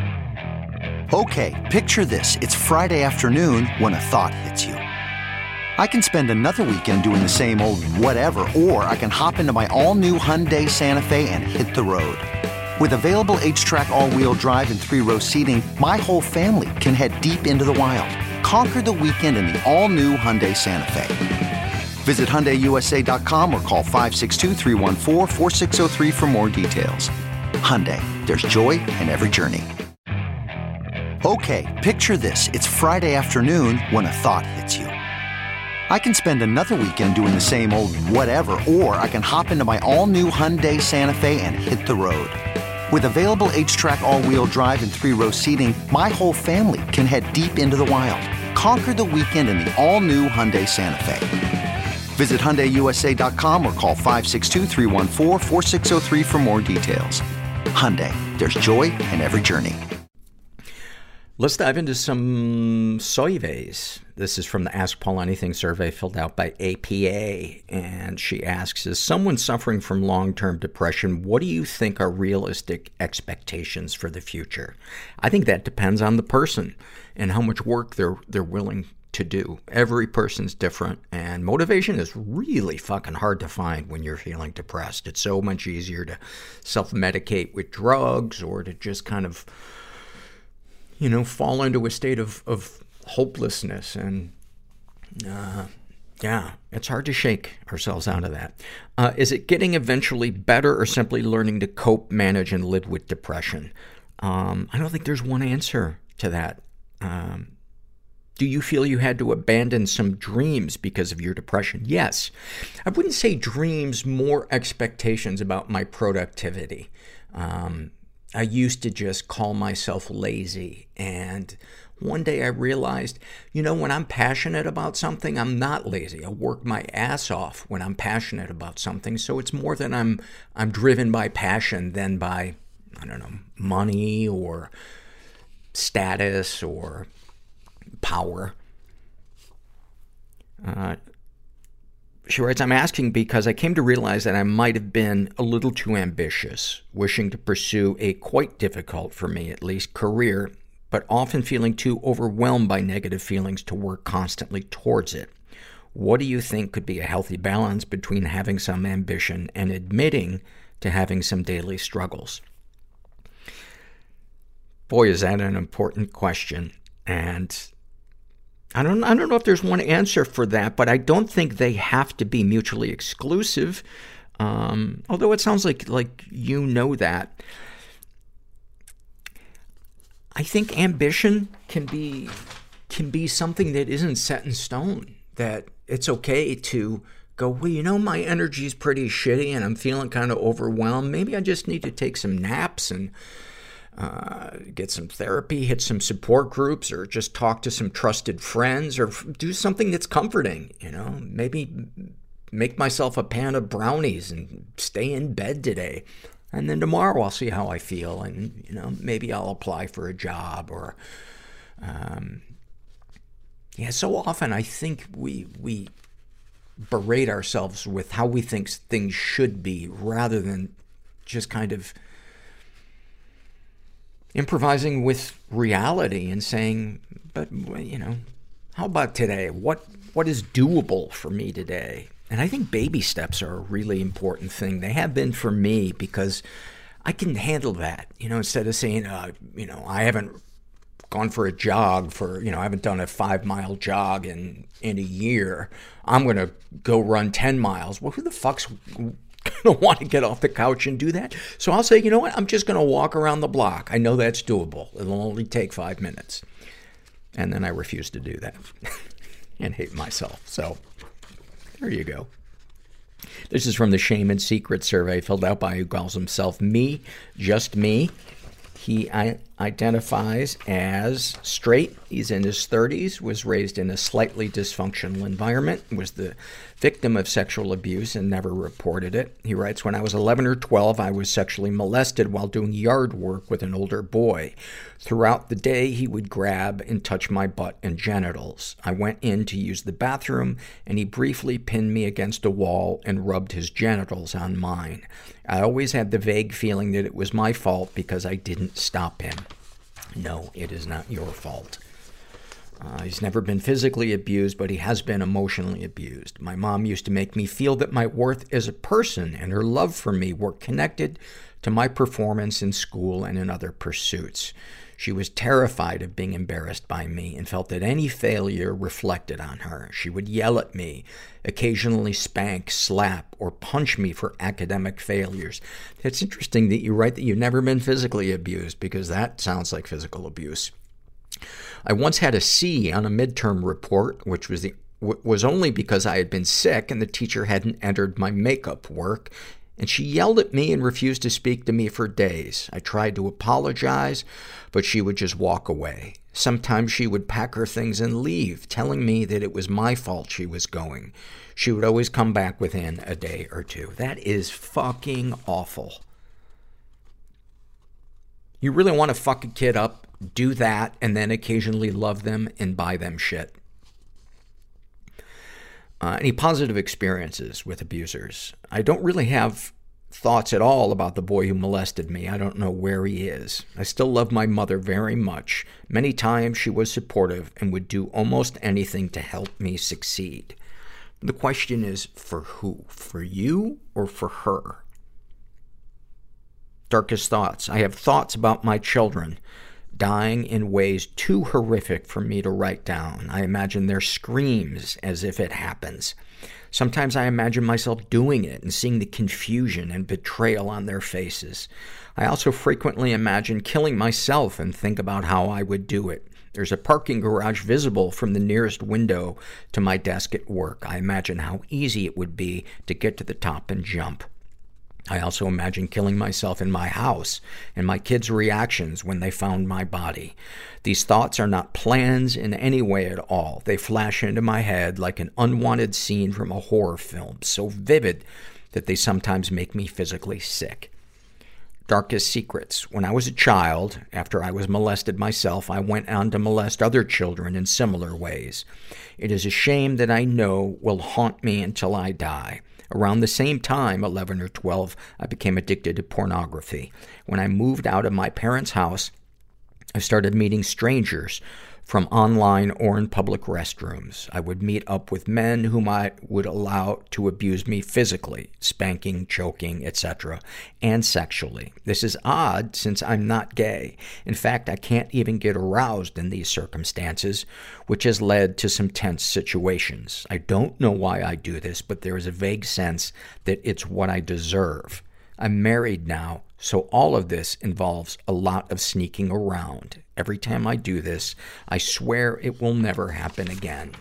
Okay, picture this. It's Friday afternoon when a thought hits you. I can spend another weekend doing the same old whatever, or I can hop into my all-new Hyundai Santa Fe and hit the road. With available H-Track all-wheel drive and 3-row seating, my whole family can head deep into the wild. Conquer the weekend in the all-new Hyundai Santa Fe. Visit HyundaiUSA.com or call 562-314-4603 for more details. Hyundai, there's joy in every journey. Okay, picture this. It's Friday afternoon when a thought hits you. I can spend another weekend doing the same old whatever, or I can hop into my all-new Hyundai Santa Fe and hit the road. With available H-Track all-wheel drive and 3-row seating, my whole family can head deep into the wild. Conquer the weekend in the all-new Hyundai Santa Fe. Visit HyundaiUSA.com or call 562-314-4603 for more details. Hyundai, there's joy in every journey. Let's dive into some surveys. This is from the Ask Paul Anything survey filled out by APA. And she asks, is someone suffering from long-term depression, what do you think are realistic expectations for the future? I think that depends on the person and how much work they're willing to do. Every person's different, and motivation is really fucking hard to find when you're feeling depressed. It's so much easier to self-medicate with drugs or to just kind of, fall into a state of hopelessness. And, it's hard to shake ourselves out of that. Is it getting eventually better or simply learning to cope, manage, and live with depression? I don't think there's one answer to that. Do you feel you had to abandon some dreams because of your depression? Yes. I wouldn't say dreams, more expectations about my productivity. I used to just call myself lazy. And one day I realized, when I'm passionate about something, I'm not lazy. I work my ass off when I'm passionate about something. So it's more than I'm driven by passion than by I don't know, money or status or power. She writes, I'm asking because I came to realize that I might have been a little too ambitious, wishing to pursue a quite difficult, for me at least, career, but often feeling too overwhelmed by negative feelings to work constantly towards it. What do you think could be a healthy balance between having some ambition and admitting to having some daily struggles? Boy, is that an important question. And I don't know if there's one answer for that, but I don't think they have to be mutually exclusive. Although it sounds like you know that. I think ambition can be something that isn't set in stone. That it's okay to go, well, my energy's pretty shitty and I'm feeling kind of overwhelmed. Maybe I just need to take some naps and get some therapy, hit some support groups, or just talk to some trusted friends, or do something that's comforting, maybe make myself a pan of brownies and stay in bed today. And then tomorrow I'll see how I feel. And, maybe I'll apply for a job or, so often I think we berate ourselves with how we think things should be rather than just kind of improvising with reality and saying, but, how about today? What is doable for me today? And I think baby steps are a really important thing. They have been for me because I can handle that, instead of saying, I haven't gone for a jog I haven't done a 5-mile jog in a year. I'm going to go run 10 miles. Well, who the fuck's going to want to get off the couch and do that? So I'll say, you know what? I'm just going to walk around the block. I know that's doable. It'll only take 5 minutes. And then I refuse to do that and hate myself. So there you go. This is from the Shame and Secret survey filled out by who calls himself Me, Just Me. He identifies as straight. He's in his 30s, was raised in a slightly dysfunctional environment, was the victim of sexual abuse and never reported it. He writes, when I was 11 or 12, I was sexually molested while doing yard work with an older boy. Throughout the day, he would grab and touch my butt and genitals. I went in to use the bathroom, and he briefly pinned me against a wall and rubbed his genitals on mine. I always had the vague feeling that it was my fault because I didn't stop him. No, it is not your fault. He's never been physically abused, but he has been emotionally abused. My mom used to make me feel that my worth as a person and her love for me were connected to my performance in school and in other pursuits. She was terrified of being embarrassed by me and felt that any failure reflected on her. She would yell at me, occasionally spank, slap, or punch me for academic failures. It's interesting that you write that you've never been physically abused, because that sounds like physical abuse. I once had a C on a midterm report, which was only because I had been sick and the teacher hadn't entered my makeup work, and she yelled at me and refused to speak to me for days. I tried to apologize, but she would just walk away. Sometimes she would pack her things and leave, telling me that it was my fault she was going. She would always come back within a day or two. That is fucking awful. You really want to fuck a kid up, do that, and then occasionally love them and buy them shit. Any positive experiences with abusers? I don't really have thoughts at all about the boy who molested me. I don't know where he is. I still love my mother very much. Many times she was supportive and would do almost anything to help me succeed. The question is, for who? For you or for her? Darkest thoughts. I have thoughts about my children dying in ways too horrific for me to write down. I imagine their screams as if it happens. Sometimes I imagine myself doing it and seeing the confusion and betrayal on their faces. I also frequently imagine killing myself and think about how I would do it. There's a parking garage visible from the nearest window to my desk at work. I imagine how easy it would be to get to the top and jump. I also imagine killing myself in my house and my kids' reactions when they found my body. These thoughts are not plans in any way at all. They flash into my head like an unwanted scene from a horror film, so vivid that they sometimes make me physically sick. darkest secrets. When I was a child, after I was molested myself, I went on to molest other children in similar ways. It is a shame that I know will haunt me until I die. Around the same time, 11 or 12, I became addicted to pornography. When I moved out of my parents' house, I started meeting strangers from online or in public restrooms. I would meet up with men whom I would allow to abuse me physically, spanking, choking, etc., and sexually. This is odd since I'm not gay. In fact, I can't even get aroused in these circumstances, which has led to some tense situations. I don't know why I do this, but there is a vague sense that it's what I deserve. I'm married now, so all of this involves a lot of sneaking around. Every time I do this, I swear it will never happen again.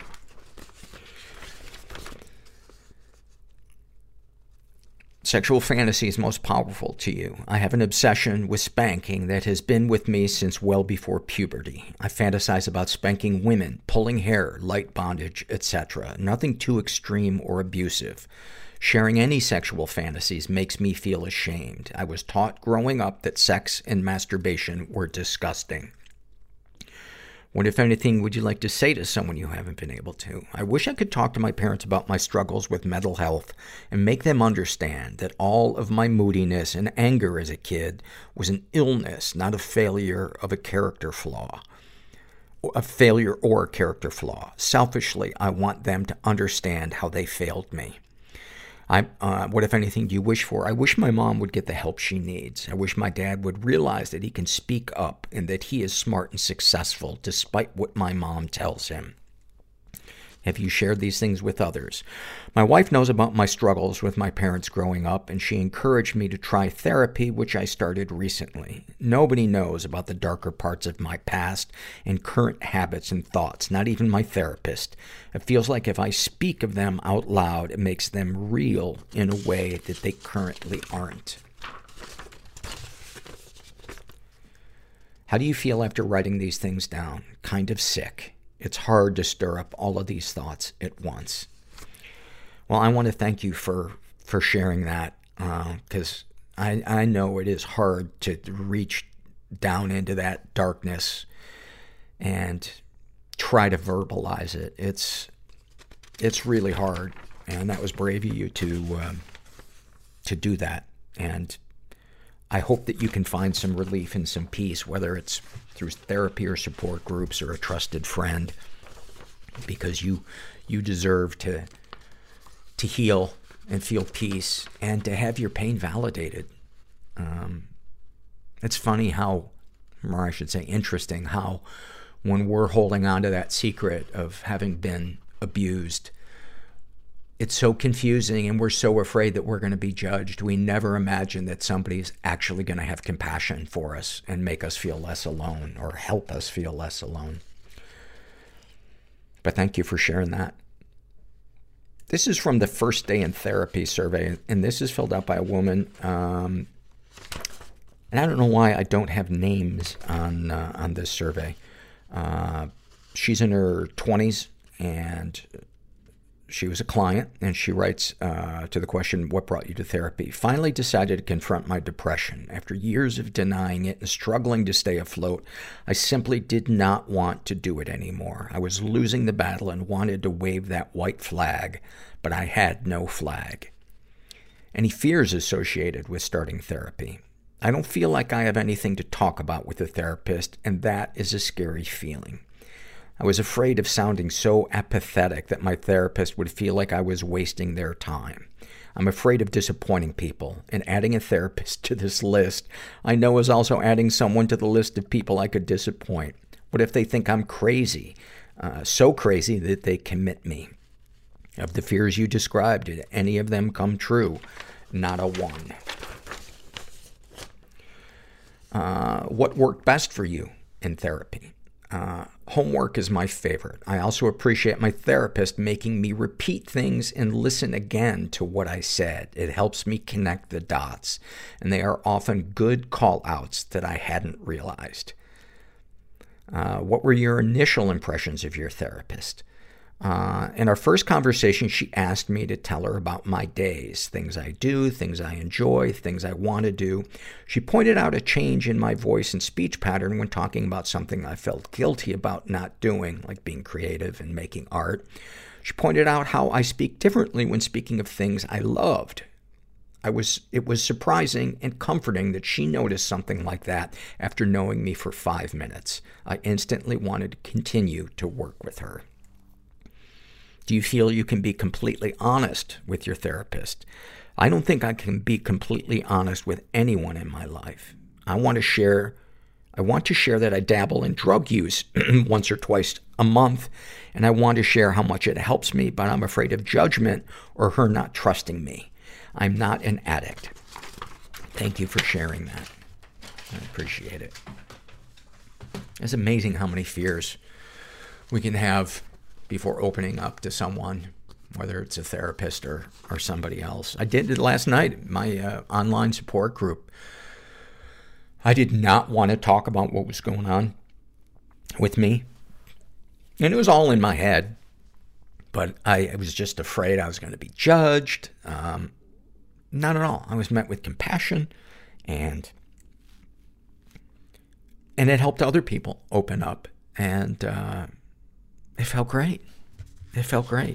Sexual fantasies most powerful to you. I have an obsession with spanking that has been with me since well before puberty. I fantasize about spanking women, pulling hair, light bondage, etc. Nothing too extreme or abusive. Sharing any sexual fantasies makes me feel ashamed. I was taught growing up that sex and masturbation were disgusting. What, if anything, would you like to say to someone you haven't been able to? I wish I could talk to my parents about my struggles with mental health and make them understand that all of my moodiness and anger as a kid was an illness, not a failure of a character flaw. A failure or a character flaw. Selfishly, I want them to understand how they failed me. What, if anything, do you wish for? I wish my mom would get the help she needs. I wish my dad would realize that he can speak up and that he is smart and successful despite what my mom tells him. Have you shared these things with others? My wife knows about my struggles with my parents growing up, and she encouraged me to try therapy, which I started recently. Nobody knows about the darker parts of my past and current habits and thoughts, not even my therapist. It feels like if I speak of them out loud, it makes them real in a way that they currently aren't. How do you feel after writing these things down? Kind of sick. It's hard to stir up all of these thoughts at once. Well, I want to thank you for sharing that, because I know it is hard to reach down into that darkness and try to verbalize it. It's really hard, and that was brave of you to do that. And I hope that you can find some relief and some peace, whether it's through therapy or support groups or a trusted friend, because you deserve to heal and feel peace and to have your pain validated. It's funny how, or I should say interesting, how when we're holding on to that secret of having been abused, it's so confusing and we're so afraid that we're going to be judged. We never imagine that somebody's actually going to have compassion for us and make us feel less alone or help us feel less alone. But thank you for sharing that. This is from the First Day in Therapy survey, and this is filled out by a woman. And I don't know why I don't have names on this survey. She's in her 20s, and she was a client, and she writes to the question, what brought you to therapy? Finally decided to confront my depression. After years of denying it and struggling to stay afloat, I simply did not want to do it anymore. I was losing the battle and wanted to wave that white flag, but I had no flag. Any fears associated with starting therapy? I don't feel like I have anything to talk about with a therapist, and that is a scary feeling. I was afraid of sounding so apathetic that my therapist would feel like I was wasting their time. I'm afraid of disappointing people, and adding a therapist to this list I know is also adding someone to the list of people I could disappoint. What if they think I'm crazy? So crazy that they commit me. Of the fears you described, did any of them come true? Not a one. What worked best for you in therapy? Homework is my favorite. I also appreciate my therapist making me repeat things and listen again to what I said. It helps me connect the dots, and they are often good call-outs that I hadn't realized. What were your initial impressions of your therapist? In our first conversation, she asked me to tell her about my days, things I do, things I enjoy, things I want to do. She pointed out a change in my voice and speech pattern when talking about something I felt guilty about not doing, like being creative and making art. She pointed out how I speak differently when speaking of things I loved. It was surprising and comforting that she noticed something like that after knowing me for 5 minutes. I instantly wanted to continue to work with her. Do you feel you can be completely honest with your therapist? I don't think I can be completely honest with anyone in my life. I want to share that I dabble in drug use once or twice a month, and I want to share how much it helps me, but I'm afraid of judgment or her not trusting me. I'm not an addict. Thank you for sharing that. I appreciate it. It's amazing how many fears we can have before opening up to someone, whether it's a therapist or somebody else. I did it last night, my online support group. I did not want to talk about what was going on with me. And it was all in my head. But I was just afraid I was going to be judged. Not at all. I was met with compassion, and it helped other people open up. And it felt great. It felt great.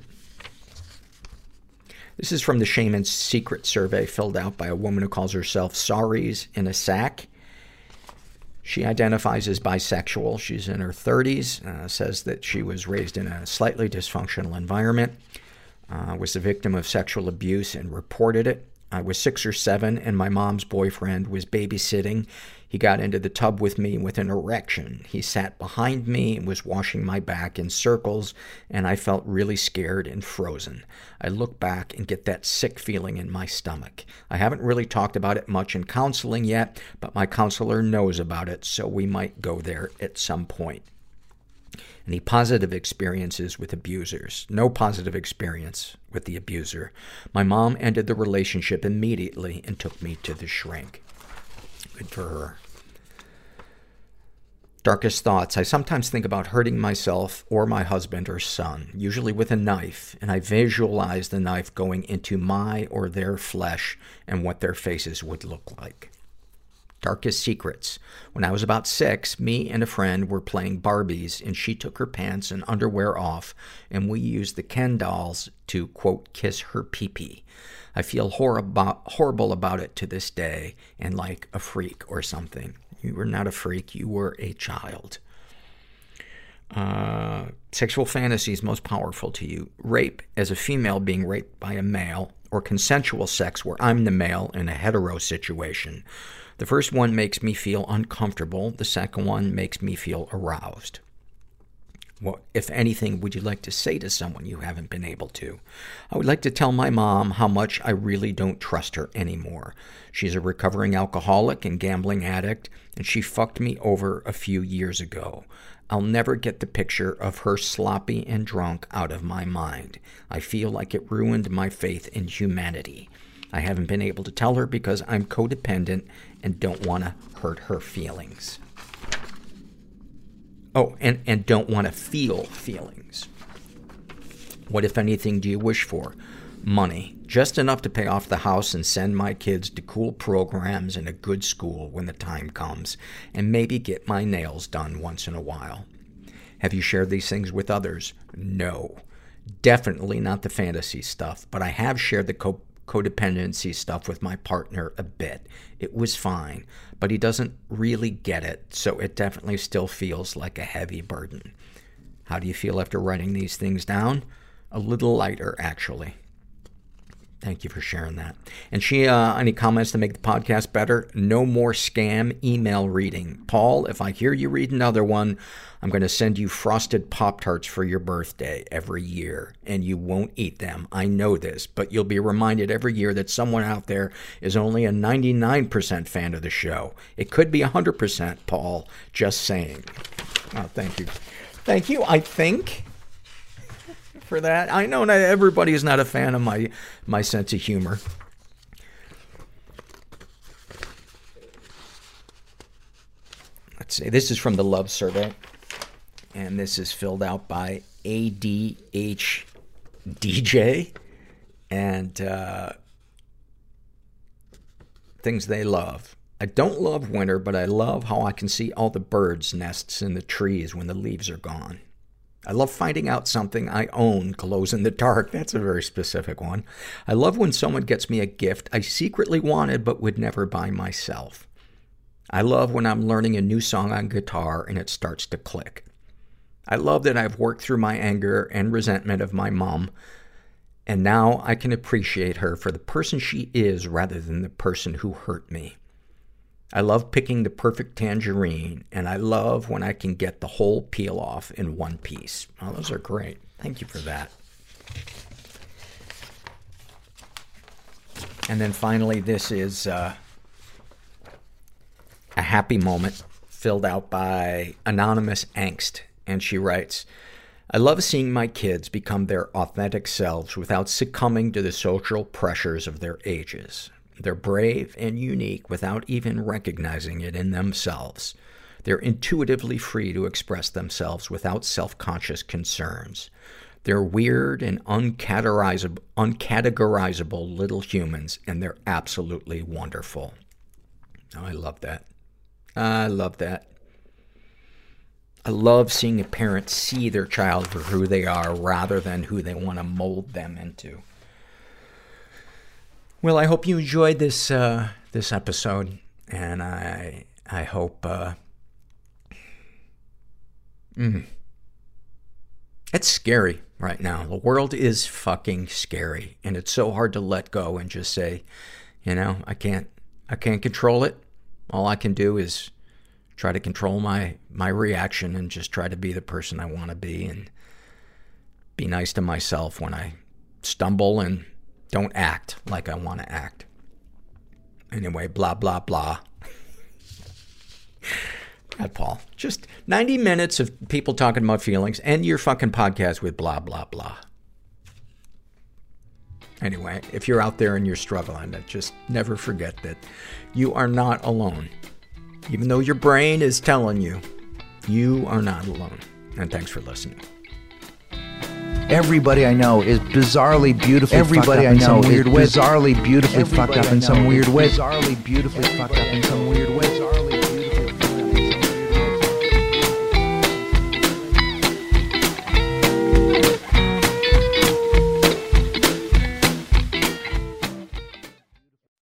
This is from the Shame and Secret survey filled out by a woman who calls herself Sorries in a Sack. She identifies as bisexual. She's in her 30s, says that she was raised in a slightly dysfunctional environment, was the victim of sexual abuse and reported it. I was 6 or 7, and my mom's boyfriend was babysitting. He got into the tub with me with an erection. He sat behind me and was washing my back in circles, and I felt really scared and frozen. I look back and get that sick feeling in my stomach. I haven't really talked about it much in counseling yet, but my counselor knows about it, so we might go there at some point. Any positive experiences with abusers? No positive experience with the abuser. My mom ended the relationship immediately and took me to the shrink. Good for her. Darkest thoughts. I sometimes think about hurting myself or my husband or son, usually with a knife, and I visualize the knife going into my or their flesh and what their faces would look like. Darkest secrets. When I was about 6, me and a friend were playing Barbies, and she took her pants and underwear off, and we used the Ken dolls to, quote, kiss her pee-pee. I feel horrible about it to this day, and like a freak or something. You were not a freak, you were a child. Sexual fantasies most powerful to you. Rape, as a female being raped by a male, or consensual sex where I'm the male in a hetero situation. The first one makes me feel uncomfortable. The second one makes me feel aroused. What, if anything, would you like to say to someone you haven't been able to? I would like to tell my mom how much I really don't trust her anymore. She's a recovering alcoholic and gambling addict, and she fucked me over a few years ago. I'll never get the picture of her sloppy and drunk out of my mind. I feel like it ruined my faith in humanity. I haven't been able to tell her because I'm codependent and don't want to hurt her feelings. Oh, and don't want to feel feelings. What, if anything, do you wish for? Money. Just enough to pay off the house and send my kids to cool programs and a good school when the time comes. And maybe get my nails done once in a while. Have you shared these things with others? No. Definitely not the fantasy stuff, but I have shared the codependency stuff with my partner a bit. It was fine, but he doesn't really get it, so it definitely still feels like a heavy burden. How do you feel after writing these things down? A little lighter, actually. Thank you for sharing that. And she, any comments to make the podcast better? No more scam email reading. Paul, if I hear you read another one, I'm going to send you frosted Pop-Tarts for your birthday every year. And you won't eat them. I know this, but you'll be reminded every year that someone out there is only a 99% fan of the show. It could be 100%, Paul. Just saying. Oh, thank you. Thank you, I think, for that. I know not everybody is not a fan of my sense of humor. Let's see. This is from the Love Survey, and this is filled out by ADHDJ, and things they love. I don't love winter, but I love how I can see all the birds' nests in the trees when the leaves are gone. I love finding out something I own glows in the dark. That's a very specific one. I love when someone gets me a gift I secretly wanted but would never buy myself. I love when I'm learning a new song on guitar and it starts to click. I love that I've worked through my anger and resentment of my mom, and now I can appreciate her for the person she is rather than the person who hurt me. I love picking the perfect tangerine, and I love when I can get the whole peel off in one piece. Oh, those are great. Thank you for that. And then finally, this is a happy moment filled out by Anonymous Angst. And she writes, I love seeing my kids become their authentic selves without succumbing to the social pressures of their ages. They're brave and unique without even recognizing it in themselves. They're intuitively free to express themselves without self-conscious concerns. They're weird and uncategorizable little humans, and they're absolutely wonderful. Oh, I love that. I love that. I love seeing a parent see their child for who they are rather than who they want to mold them into. Well, I hope you enjoyed this this episode, and I hope it's scary right now. The world is fucking scary, and it's so hard to let go and just say, you know, I can't control it. All I can do is try to control my reaction and just try to be the person I want to be and be nice to myself when I stumble and don't act like I want to act. Anyway, blah, blah, blah. God, Paul. Just 90 minutes of people talking about feelings and your fucking podcast with blah, blah, blah. Anyway, if you're out there and you're struggling, just never forget that you are not alone. Even though your brain is telling you, you are not alone. And thanks for listening. Everybody I know is bizarrely beautifully fucked up in some weird way. Bizarrely beautifully fucked up in some weird way. Bizarrely beautifully fucked up in some